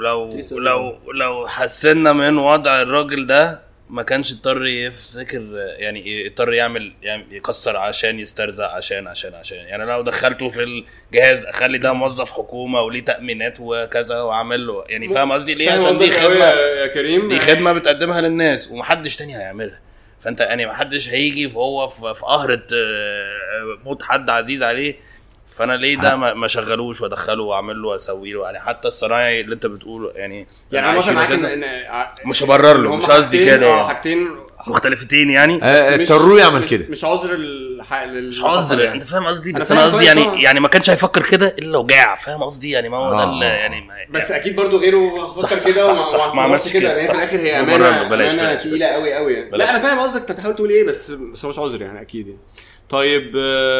لو حسنا من وضع الراجل ده ما كانش اضطر يفتكر يعني اضطر يعمل يكسر عشان يسترزق عشان يعني لو دخلته في الجهاز اخلي ده موظف حكومه وليه تامينات وكذا واعمل له يعني فاهم قصدي ليه؟ عشان دي خدمه يا كريم، دي خدمه بتقدمها للناس ومحدش تاني هيعملها. فانت يعني محدش هيجي وهو في قهرة موت حد عزيز عليه، فانا ليه ده ما شغلوش وادخله واعمل له واسوي له يعني. حتى الصنايعي اللي انت بتقوله يعني انا مثلا معاك مش هبرر له مش قصدي كده حاجتين مختلفتين يعني اضطروا يعمل كده مش عذر مش عذر انت فاهم قصدي. بس انا قصدي يعني ما كانش هيفكر كده الا لو جاع فاهم قصدي يعني. ما هو ده يعني بس اكيد برضو غيره فكر كده وما عملش كده لان في الاخر هي امانه تقيله قوي قوي يعني. لا انا فاهم قصدك انت بتحاول تقول ايه بس هو مش عذر يعني اكيد يعني. طيب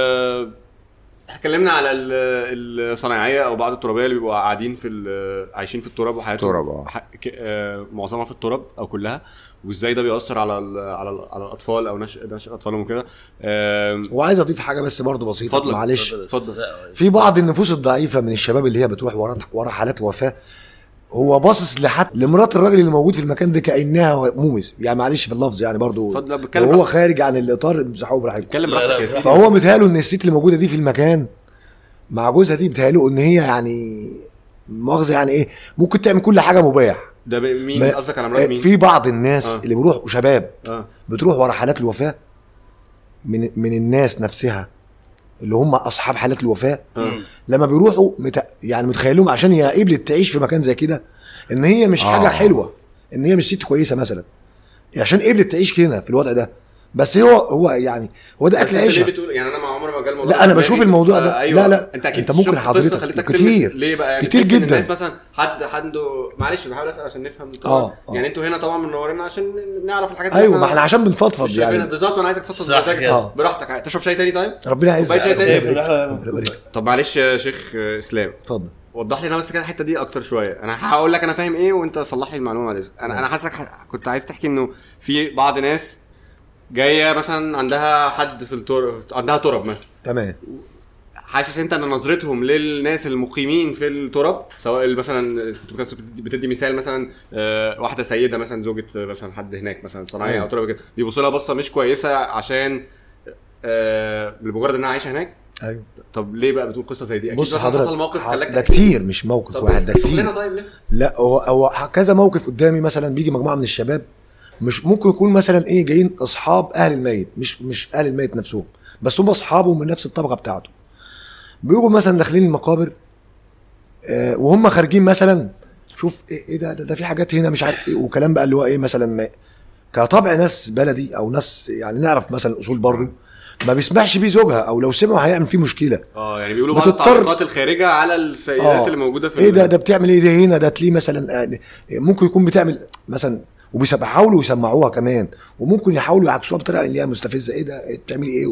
اتكلمنا على الصناعيه او بعض الترابيه اللي بيبقوا قاعدين عايشين في التراب وحياتهم معظمها في التراب او كلها، وازاي ده بيأثر على الاطفال او نشأ اطفالهم وكده. وعايز اضيف حاجه بس برضو بسيطه معلش. اتفضل. في بعض النفوس الضعيفه من الشباب اللي هي بتروح ورا حالات وفاه، هو باصص لمرات الراجل اللي موجود في المكان ده كانها مومس يعني معلش في اللفظ يعني برضو لو هو خارج عن الاطار امسحوه براحتكم. فهو متهيأله ان الست اللي موجوده دي في المكان مع جوزها دي متهيأله ان هي يعني مؤاخذه يعني ايه ممكن تعمل كل حاجه مباح. ده مين قصدك على مرات مين؟ في بعض الناس اللي بيروحوا شباب بتروح ورا حالات الوفاه من الناس نفسها اللي هم اصحاب حالات الوفاه لما بيروحوا يعني متخيلهم عشان هي قبلت تعيش في مكان زي كده ان هي مش حاجه حلوه، ان هي مش ست كويسه مثلا عشان قبلت تعيش هنا في الوضع ده بس هو يعني هو ده اكل عيش. ليه بتقول يعني انا مع عمر ما جال الموضوع لا انا بشوف الموضوع ده أيوة. لا انت اكيد انت ممكن حضرتك كتير ليه بقى يعني كتير جدا الناس مثلا حد عنده معلش بحاول اسال عشان نفهم يعني انتوا هنا طبعا منورينا عشان نعرف الحاجات ايوه ما احنا عشان بنفضفض يعني بالظبط. وانا عايزك تفضفض بمزاجك براحتك. تشرب شاي تاني طيب ربنا يعزك. شاي تاني. طب معلش يا شيخ اسلام اتفضل وضح لي انا بس كده الحته دي اكتر شويه. انا هقول لك انا فاهم ايه وانت صلح لي المعلومه معلش. انا حاسسك كنت عايز تحكي انه في بعض ناس جايه مثلا عندها حد في الترب عندها ترب مثلا تمام. حاسس انت ان نظرتهم للناس المقيمين في الترب سواء مثلا كنت بتدي مثال مثلا واحده سيده مثلا زوجة مثلا حد هناك مثلا صناعيه او ترب كده بيبصوا لها بصه مش كويسه عشان لمجرد انها عايشه هناك. ايوه طب ليه بقى بتقول قصه زي دي؟ اكيد حصل موقف خلاك ده كتير مش موقف واحد ده كتير. طيب لا هو كذا موقف قدامي. مثلا بيجي مجموعه من الشباب مش ممكن يكون مثلا ايه جايين اصحاب اهل الميت مش اهل الميت نفسهم بس هم اصحابه من نفس الطبقه بتاعته. بيجوا مثلا داخلين المقابر وهم خارجين مثلا شوف ايه ده في حاجات هنا مش عارف ايه وكلام بقى اللي هو ايه مثلا كطبع ناس بلدي او ناس يعني نعرف مثلا الاصول برضه ما بيسمحش بيه زوجها او لو سمعوا هيعمل فيه مشكله. يعني بيقولوا بعض التعليقات الخارجه على السيدات اللي موجوده في ايه ده بتعمل ايه ده هنا ده تلاقيه مثلا ممكن يكون بتعمل مثلا وبيحاولوا يسمعوها كمان وممكن يحاولوا يعكسوها بطريقه اللي هي مستفزه. ايه ده بتعمل ايه؟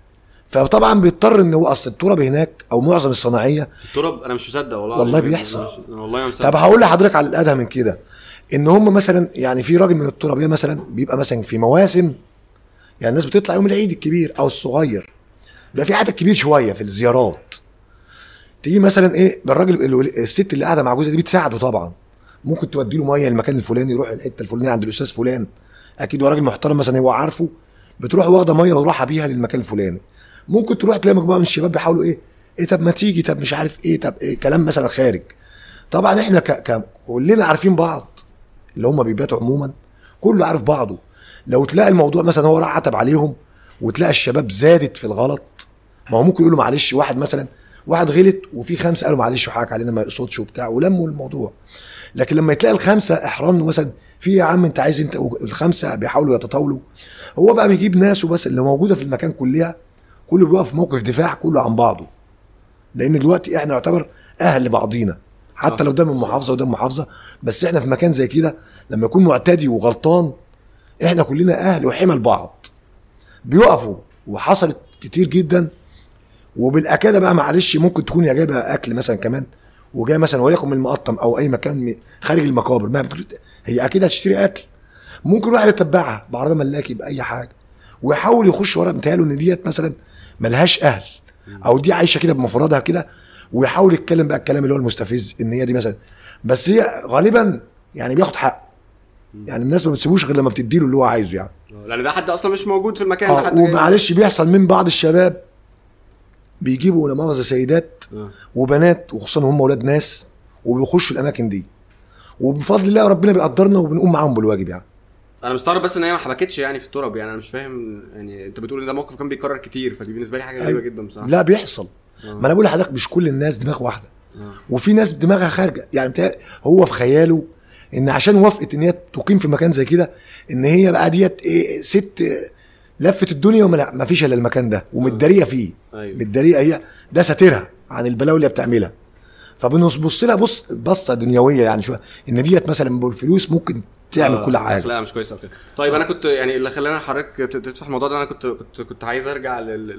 فطبعا بيضطر ان هو اصل التراب هناك او معظم الصناعيه التراب انا مش مصدق والله بيحصل والله ما مصدق. طب هقول لحضرتك على الادهى من كده ان هم مثلا يعني في راجل من الترابيه مثلا بيبقى مثلا في مواسم يعني الناس بتطلع يوم العيد الكبير او الصغير بيبقى في عدد كبير شويه في الزيارات. تيجي مثلا ايه بالراجل الست اللي قاعده مع جوزها دي بتساعده طبعا ممكن تودي له ميه المكان الفلاني يروح الحته الفلانيه عند الاستاذ فلان اكيد هو راجل محترم مثلا هو عارفه بتروح واخده ميه وراحه بيها للمكان الفلاني. ممكن تروح تلاقي مجموعه من الشباب بيحاولوا ايه طب ما تيجي طب مش عارف ايه طب إيه كلام مثلا خارج. طبعا احنا كلنا عارفين بعض اللي هم بيباتوا عموما كله عارف بعضه. لو تلاقي الموضوع مثلا هو راح عتب عليهم وتلاقي الشباب زادت في الغلط ما هو ممكن يقولوا معلش واحد غلط وفي 5 قالوا معلش وحاك علينا ما يقصدش وبتاع ولموا الموضوع. لكن لما تلاقي ال5 احرنوا مثلا في يا عم انت عايز انت ال5 بيحاولوا يتطاولوا هو بقى بيجيب ناس وبس اللي موجوده في المكان كلها كله بيقف في موقف دفاع كله عن بعضه لان دلوقتي احنا نعتبر اهل لبعضينا حتى لو ده من محافظه وده من محافظه بس احنا في مكان زي كده لما يكون معتدي وغلطان احنا كلنا اهل وحمل بعض بيقفوا. وحصلت كتير جدا وبالاكاده بقى معلش ممكن تكون يا جايبه اكل مثلا كمان وجاي مثلا وليكن من المقطم او اي مكان خارج المقابر ما هي اكيد هتشتري اكل ممكن واحد يتبعها بعربيه ملاكي باي حاجه ويحاول يخش ورا متهيأله ان ديت مثلا ملهاش اهل او دي عايشه كده بمفردها كده ويحاول يتكلم بقى الكلام اللي هو المستفز ان هي دي مثلا بس هي غالبا يعني بياخد حق يعني الناس ما بتسيبوش غير لما بتديله اللي هو عايزه يعني لان ده حد اصلا مش موجود في المكان ده حد ومعلش بيحصل من بعض الشباب بيجيبوا لمؤاخذة سيدات وبنات وخصوصا هم اولاد ناس وبيخشوا الاماكن دي وبفضل الله ربنا بيقدرنا وبنقوم معاهم بالواجب يعني. انا مستغرب بس ان هي ما حبكتش يعني في التراب يعني انا مش فاهم يعني انت بتقول ان ده موقف كان بيكرر كتير فدي بالنسبه لي حاجه غريبه جدا بصراحه. لا بيحصل ما انا بقول لحضرتك مش كل الناس دماغ واحده وفي ناس دماغها خارجه يعني هو في خياله ان عشان وافقت ان هي تقيم في مكان زي كده ان هي بقى ديت ايه ست لفت الدنيا وما فيش الا المكان ده ومتداريه فيه. أيوة. متداريه هي ده ساترها عن البلاوي اللي بتعملها فبنبص لها بصه دنيويه يعني شويه ان ديت مثلا بالفلوس ممكن تعمل كل حاجه. لا مش كويسه كده. طيب انا كنت يعني اللي خلاني حضرتك تفتح الموضوع ده انا كنت عايز ارجع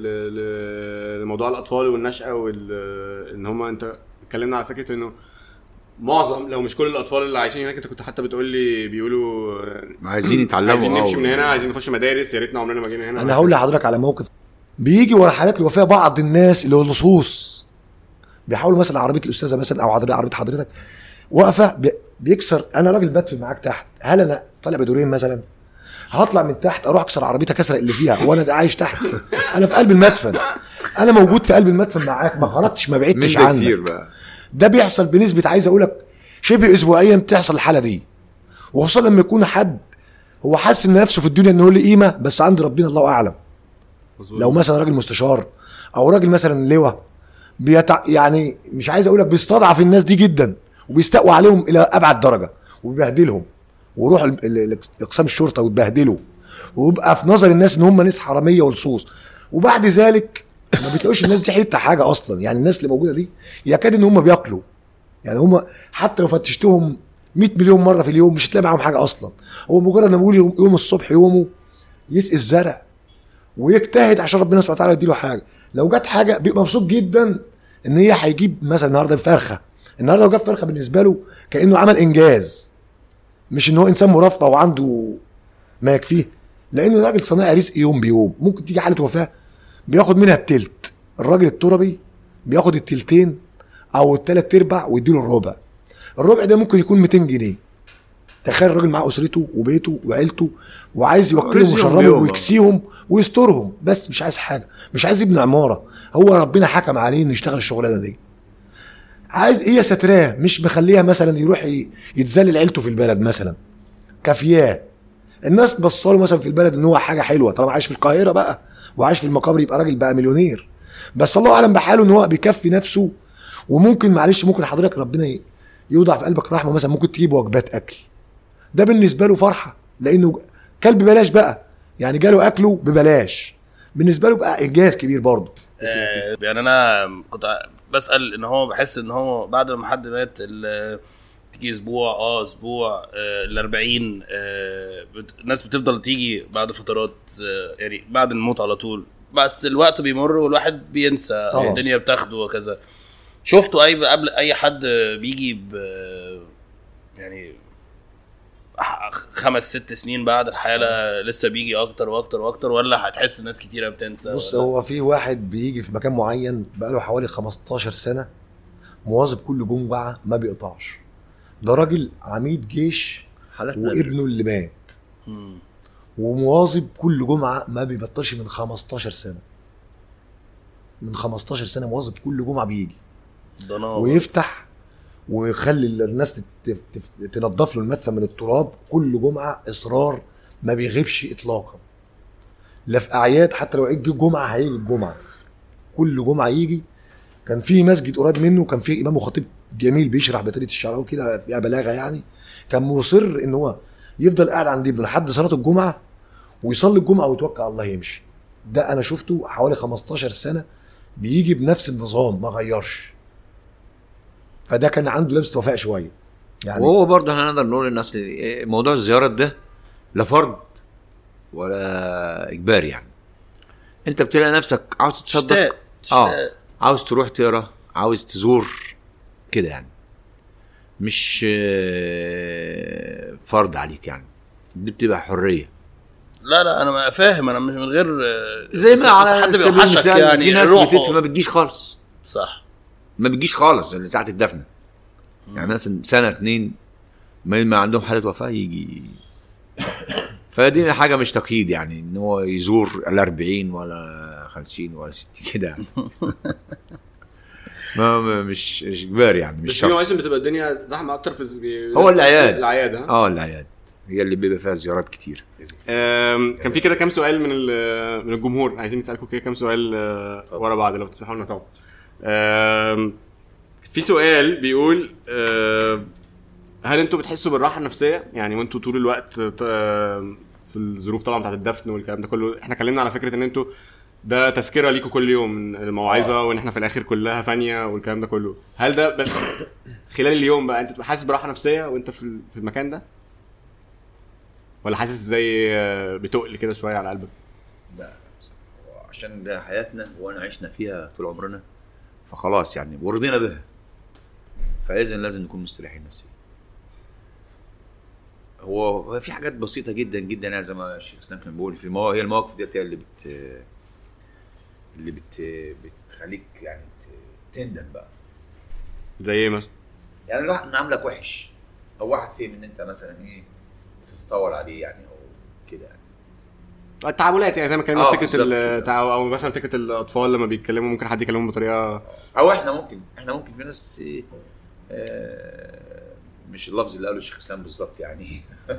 لموضوع الاطفال والنشأة وان هم انت اتكلمنا على فكره انه معظم لو مش كل الاطفال اللي عايشين هناك انت كنت حتى بتقول لي بيقولوا عايزين يتعلموا عايزين نمشي من هنا عايزين نخش مدارس يا ريتنا عمرنا ما جينا هنا. انا هقول لحضرتك على موقف بيجي ورا حالات الوفاه بعض الناس اللي هو اللصوص بيحاولوا مثلا عربيه الاستاذه مثلا او عربيه حضرتك واقفه بيكسر. انا راجل بدفن معاك تحت هل انا طالع بدورين مثلا هطلع من تحت اروح اكسر عربيتك اسرق اللي فيها وانا عايش تحت انا في قلب المدفن انا موجود في قلب المدفن معاك ما خرجتش ما بعدتش عنك. ده بيحصل بنسبه عايز اقولك شبه اسبوعيا بتحصل الحاله دي وخصوصا لما يكون حد هو حاسس ان نفسه في الدنيا انه له قيمه بس عند ربنا الله اعلم. لو مثلا راجل مستشار او راجل مثلا لواء يعني مش عايز اقولك بيستضعف الناس دي جدا وبيستقوى عليهم الى ابعد درجه وبيبهدلهم ويروح اقسام الشرطه ويتبهدلوا ويبقى في نظر الناس ان هم ناس حراميه ولصوص، وبعد ذلك ما بتلاقوش الناس دي حته حاجه اصلا. يعني الناس اللي موجوده دي يكاد ان هم بياكلوا، يعني هم حتى لو فتشتهم 100 مليون مره في اليوم مش هتلاقي معاهم حاجه اصلا. هو مجرد ما بيقول يوم الصبح يومه يسقي الزرع ويجتهد عشان ربنا سبحانه وتعالى يديله حاجه. لو جت حاجه بيبقى مبسوط جدا ان هي هيجيب مثلا النهارده فرخه، النهارده لو جاب فرخه بالنسبه له كانه عمل انجاز، مش ان هو انسان مرفه وعنده ما يكفيه، لانه راجل صناعي رزق يوم بيوم. ممكن تيجي حاله وفاه بياخد منها التلت، الراجل التربي بياخد التلتين او التلات ارباع ويديله الربع. الربع ده ممكن يكون 200 جنيه. تخيل الراجل معاه اسرته وبيته وعيلته وعايز يوكلهم ويشربهم ويكسيهم ويسترهم، بس مش عايز حاجه، مش عايز يبني عماره. هو ربنا حكم عليه انه يشتغل الشغلانه دي، عايز ايه؟ ستراه، مش مخليها مثلا يروح يتذلل عيلته في البلد مثلا، كافياه. الناس بصوا له مثلا في البلد ان هو حاجه حلوه، طالما عايش في القاهره بقى وعايش في المقابر يبقى راجل بقى مليونير، بس الله اعلم بحاله ان هو بيكفي نفسه. وممكن معلش ممكن حضرتك ربنا يوضع في قلبك رحمه، مثلا ممكن تجيب وجبات اكل، ده بالنسبه له فرحه، لانه كلب ببلاش بقى، يعني جاله اكله ببلاش، بالنسبه له بقى انجاز كبير برضه. يعني انا كنت بسال ان هو بحس ان هو بعد ما حد مات تيجي اسبوع اسبوع ال 40 الناس بتفضل تيجي بعد فترات يعني بعد الموت على طول، بس الوقت بيمر والواحد بينسى الدنيا بتاخده وكذا. شفتوا قبل اي حد بيجي يعني 5-6 سنين بعد الحالة لسه بيجي اكتر واكتر واكتر، ولا هتحس الناس كتيرة بتنسى؟ بص، هو في واحد بيجي في مكان معين بقاله حوالي 15 سنة مواظب كل جمعة ما بيقطعش، ده راجل عميد جيش وابنه اللي مات ومواظب كل جمعة ما بيبطلش من 15 سنة، من 15 سنة مواظب كل جمعة بيجي ويفتح ويخلي الناس تنظف له المدفن من التراب كل جمعة، إصرار ما بيغيبش إطلاقا، لا في أعياد، حتى لو عيد جمعة هيجي الجمعة كل جمعة يجي. كان في مسجد قريب منه كان في إمام وخطيب جميل بيشرح بطريقة الشعراوي كده فيها بلاغة، يعني كان مصر إن هو يفضل قاعد عند ابنه لحد صلاة الجمعة ويصلي الجمعة ويتوكل على الله يمشي. ده أنا شفته حوالي 15 سنة بيجي بنفس النظام ما غيرش، فده كان عنده لمسه وفاء شويه يعني. وهو برضه هنقدر نقول للناس موضوع الزيارات ده لا فرض ولا اجباري، يعني انت بتلاقي نفسك عاوز تتصدق عاوز تروح تقرا، عاوز تزور كده، يعني مش فرض عليك، يعني دي بتبقى حريه. لا انا ما فاهم، انا مش من غير زي ما على سبيل المثال يعني في ناس بتدفن ما بتجيش خالص، صح، ما بتجيش خالص لساعه الدفن، يعني مثلا سنه 2 ما عندهم حاله وفاه يجي. فدي حاجه مش تقييد، يعني ان هو يزور ال 40 ولا 50 ولا 60 كده يعني. ما مش اجباري، يعني مش شرط. في مواسم بتبقى الدنيا زحمه اكتر في هو الاعياد الاعياد هي اللي بيبقى فيها زيارات كتير. كان في كده كام سؤال من الجمهور عايزين نسالكم كده كام سؤال ورا بعض لو تسمحوا لنا طبعا. في سؤال بيقول هل انتوا بتحسوا بالراحه النفسيه يعني وانتوا طول الوقت في الظروف طبعا بتاعه الدفن والكلام ده كله؟ احنا اتكلمنا على فكره ان انتوا ده تذكره ليكم كل يوم الموعظه وان احنا في الاخر كلها فانيه والكلام ده كله. هل ده بس خلال اليوم بقى انت بتبقى حاسس براحه نفسيه وانت في المكان ده، ولا حاسس زي بتقل كده شويه على قلبك؟ لا عشان ده حياتنا وانا عشنا فيها طول عمرنا، فخلاص يعني ورضينا بها، فاذا لازم نكون مستريحين نفسيا. هو في حاجات بسيطه جدا جدا يعني زي ما الشيخ اسلام كان بيقول، في هي المواقف دي اللي بتخليك يعني تندم بقى. زي ايه مثلا؟ يعني الواحد عاملك وحش او واحد فيه من انت مثلا ايه بتتطور عليه يعني او كده يعني. التعاملات يعني زي ما كان فكره او مثلا فكره الاطفال لما بيتكلموا ممكن حد يكلمهم بطريقه، او احنا ممكن في ناس مش اللفظ اللي قاله الشيخ اسلام بالظبط يعني.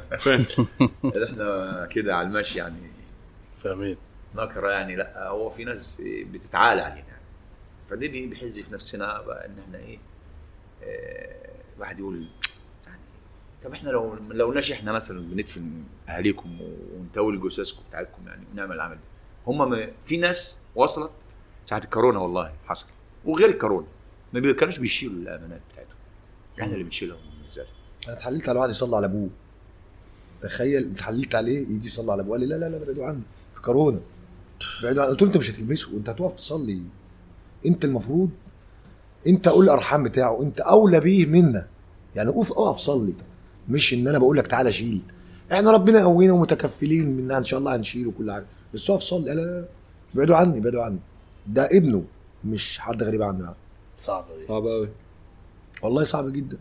احنا كده على المشي يعني فاهمين نكره يعني. لا هو في ناس بتتعالى علينا يعني. فدي بيحز في نفسنا بقى ان احنا ايه واحد يقول يعني طب احنا لو احنا مثلا بندفن اهاليكم ونتول جثثكم بتاعتكم يعني ونعمل العمل ده، هم في ناس وصلت ساعه الكورونا والله حصل وغير الكورونا ما كانوش بيشيلوا الامانات بتاعتهم، احنا اللي بنشيلها ازاي. انا اتحللت على واحد يصلي على ابوه، تخيل اتحللت عليه يجي يصلي على ابوه، قال لي لا بعدوا عني في كورونا، بعدوا عني. قلت له انت مش هتلمسه وانت هتقف تصلي، انت المفروض انت قول الارحام بتاعه، انت اولى بيه منا يعني، اقف صلي، مش ان انا بقول لك تعالى شيل. احنا ربنا قوينا ومتكفلين منها ان شاء الله هنشيل وكل حاجه، بس اقف صلي. لا بعدوا عني، ده ابنه مش حد غريب عنه يعني. صعب قوي والله، صعب جدا.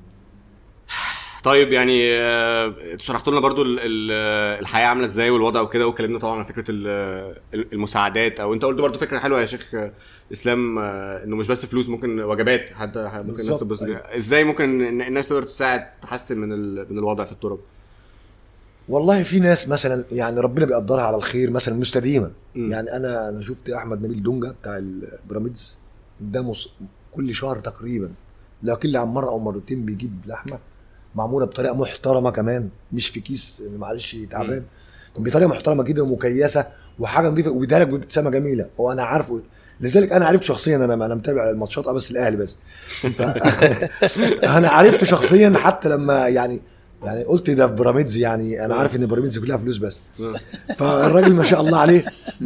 طيب يعني شرحتوا لنا برضو الحياه عامله ازاي والوضع وكده، وكلمنا طبعا عن فكره المساعدات، او انت قلت برضو فكره حلوه يا شيخ اسلام، انه مش بس فلوس، ممكن وجبات حتى ممكن الناس تبص. ازاي ممكن الناس تقدر تساعد تحسن من الوضع في التراب؟ والله في ناس مثلا يعني ربنا بيقدرها على الخير مثلا مستديمه. يعني انا شفت احمد نبيل دونجا بتاع البيراميدز ده كل شهر تقريبا لكن عن مره او مرتين بيجيب لحمه معموله بطريقه محترمه كمان، مش في كيس معلش تعبان، بطريقه محترمه جدا ومكيسه وحاجه نظيفه وبيديها لك بابتسامه جميله. هو انا عارفه، لذلك انا عرفت شخصيا، انا متابع الماتشات بس الاهلي بس انا عرفته شخصيا حتى لما يعني قلت ده في بيراميدز، يعني انا عارف ان بيراميدز كلها فلوس بس. فالراجل ما شاء الله عليه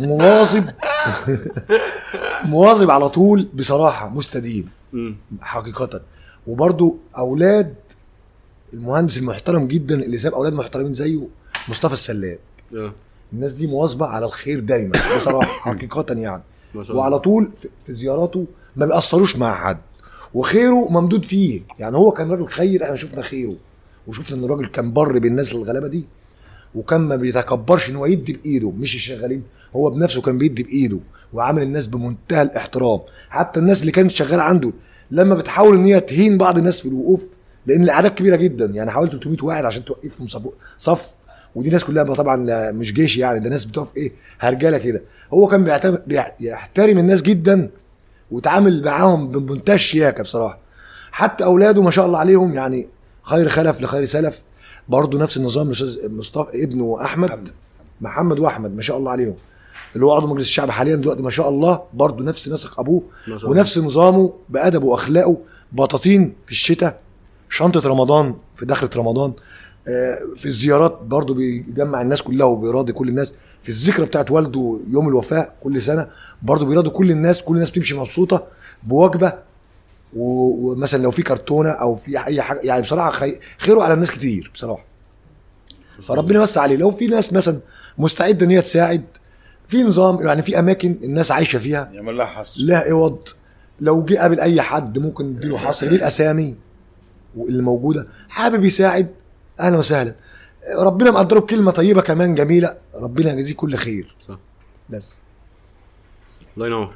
مواظب على طول بصراحه، مستديم حقيقه. وبرضو اولاد المهندس المحترم جدا اللي ساب اولاد محترمين زيه مصطفى السلام، الناس دي مواظبه على الخير دايما بصراحه حقيقه يعني. وعلى طول في زياراته ما بيأثروش مع حد، وخيره ممدود فيه. يعني هو كان راجل خير، احنا شفنا خيره وشفنا ان الراجل كان بر بالناس الغلابه دي، وكان ما بيتكبرش ان هو يدي بايده، مش الشغالين، هو بنفسه كان بيدي بايده وعامل الناس بمنتهى الاحترام. حتى الناس اللي كانت شغاله عنده لما بتحاول ان هي تهين بعض الناس في الوقوف، لان الاعداد كبيره جدا، يعني حوالي 300 واحد عشان توقفهم صف، ودي ناس كلها طبعا مش جيش يعني، ده ناس بتقف هرجاله كده. هو كان بيحترم الناس جدا وتعامل معاهم بمنتهى الشياكه بصراحه. حتى اولاده ما شاء الله عليهم يعني خير خلف لخير سلف، برضه نفس النظام. مصطفى ابنه محمد واحمد ما شاء الله عليهم، اللي هو عضو مجلس الشعب حاليا دلوقتي ما شاء الله، برضه نفس نسق ابوه ونفس نظامه بادبه واخلاقه. بطاطين في الشتاء، شنطه رمضان في دخله رمضان، في الزيارات برضه بيجمع الناس كلها وبيراضي كل الناس. في الذكرى بتاعت والده يوم الوفاه كل سنه برضه بيراضي كل الناس بتمشي مبسوطه بوجبه، ومثلا لو في كرتونه او في اي حاجه، يعني بصراحه خيره على الناس كتير بصراحه. فربنا يوسع عليه. لو في ناس مثلا مستعده ان هي تساعد في نظام، يعني في اماكن الناس عايشه فيها يعمل لها حصر، لا عوض، لو جه قابل اي حد ممكن نديله حصر بالاسامي اللي موجوده، حابب يساعد اهلا وسهلا. ربنا مقدره بكلمه طيبه كمان جميله، ربنا يجزيه كل خير. صح. بس الله ينور.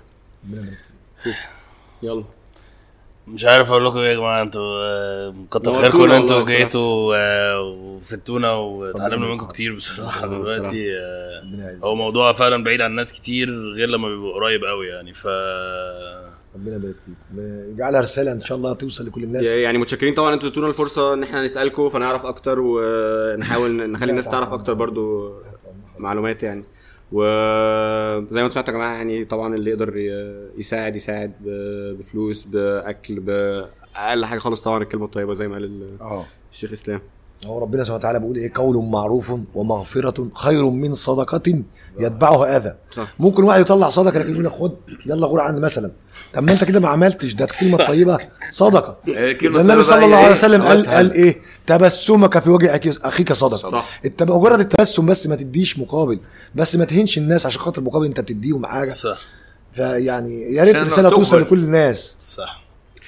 يلا مش عارف اقول لكم ايه يا جماعه، انتوا كتر خيركم ان انتوا جيتوا وفتونا وتعلمنا منكم كتير بصراحه. دلوقتي هو موضوع فعلا بعيد عن ناس كتير غير لما بيبقوا قريب قوي يعني. ربنا يبارك فيك، يجعلها رساله ان شاء الله توصل لكل الناس. يعني متشكرين طبعا انتوا اديتونا الفرصه ان احنا نسالكم فنعرف اكتر، ونحاول نخلي الناس تعرف اكتر برضو معلومات يعني. وزي ما انتوا سمعتوا يا جماعه، يعني طبعا اللي يقدر يساعد بفلوس، باكل، باقل حاجه خالص. طبعا الكلمه الطيبه زي ما قال الشيخ اسلام، هو ربنا سبحانه وتعالى بيقول قول معروف ومغفرة خير من صدقة يتبعها أذى. ممكن واحد يطلع صدقة لكن يقول لك خد يلا غور عني مثلا، طب ما انت كده ما عملتش، ده الكلمة الطيبة صدقة. النبي صلى الله عليه وسلم قال تبسمك في وجه اخيك صدقة. انت مجرد التبسم بس، ما تديش مقابل، بس ما تهينش الناس عشان خاطر مقابل انت بتديهم حاجة. فيعني يا ريت الرسالة توصل لكل الناس. صح.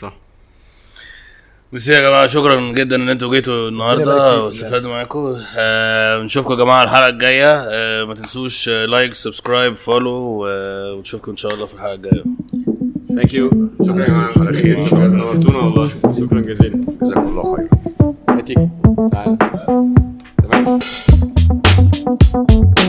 بس يا جماعه شكرا جدا ان انتوا جيتوا النهارده واستفدنا معاكم. نشوفكم يا جماعه الحلقه الجايه. ما تنسوش لايك سبسكرايب فولو، ونشوفكم ان شاء الله في الحلقه الجايه. ثانك يو. شكرا يا جماعه على خير، شكرا نورتونا والله، شكرا جزيلا، جزاكم الله خير. هاتيك تعال. تمام.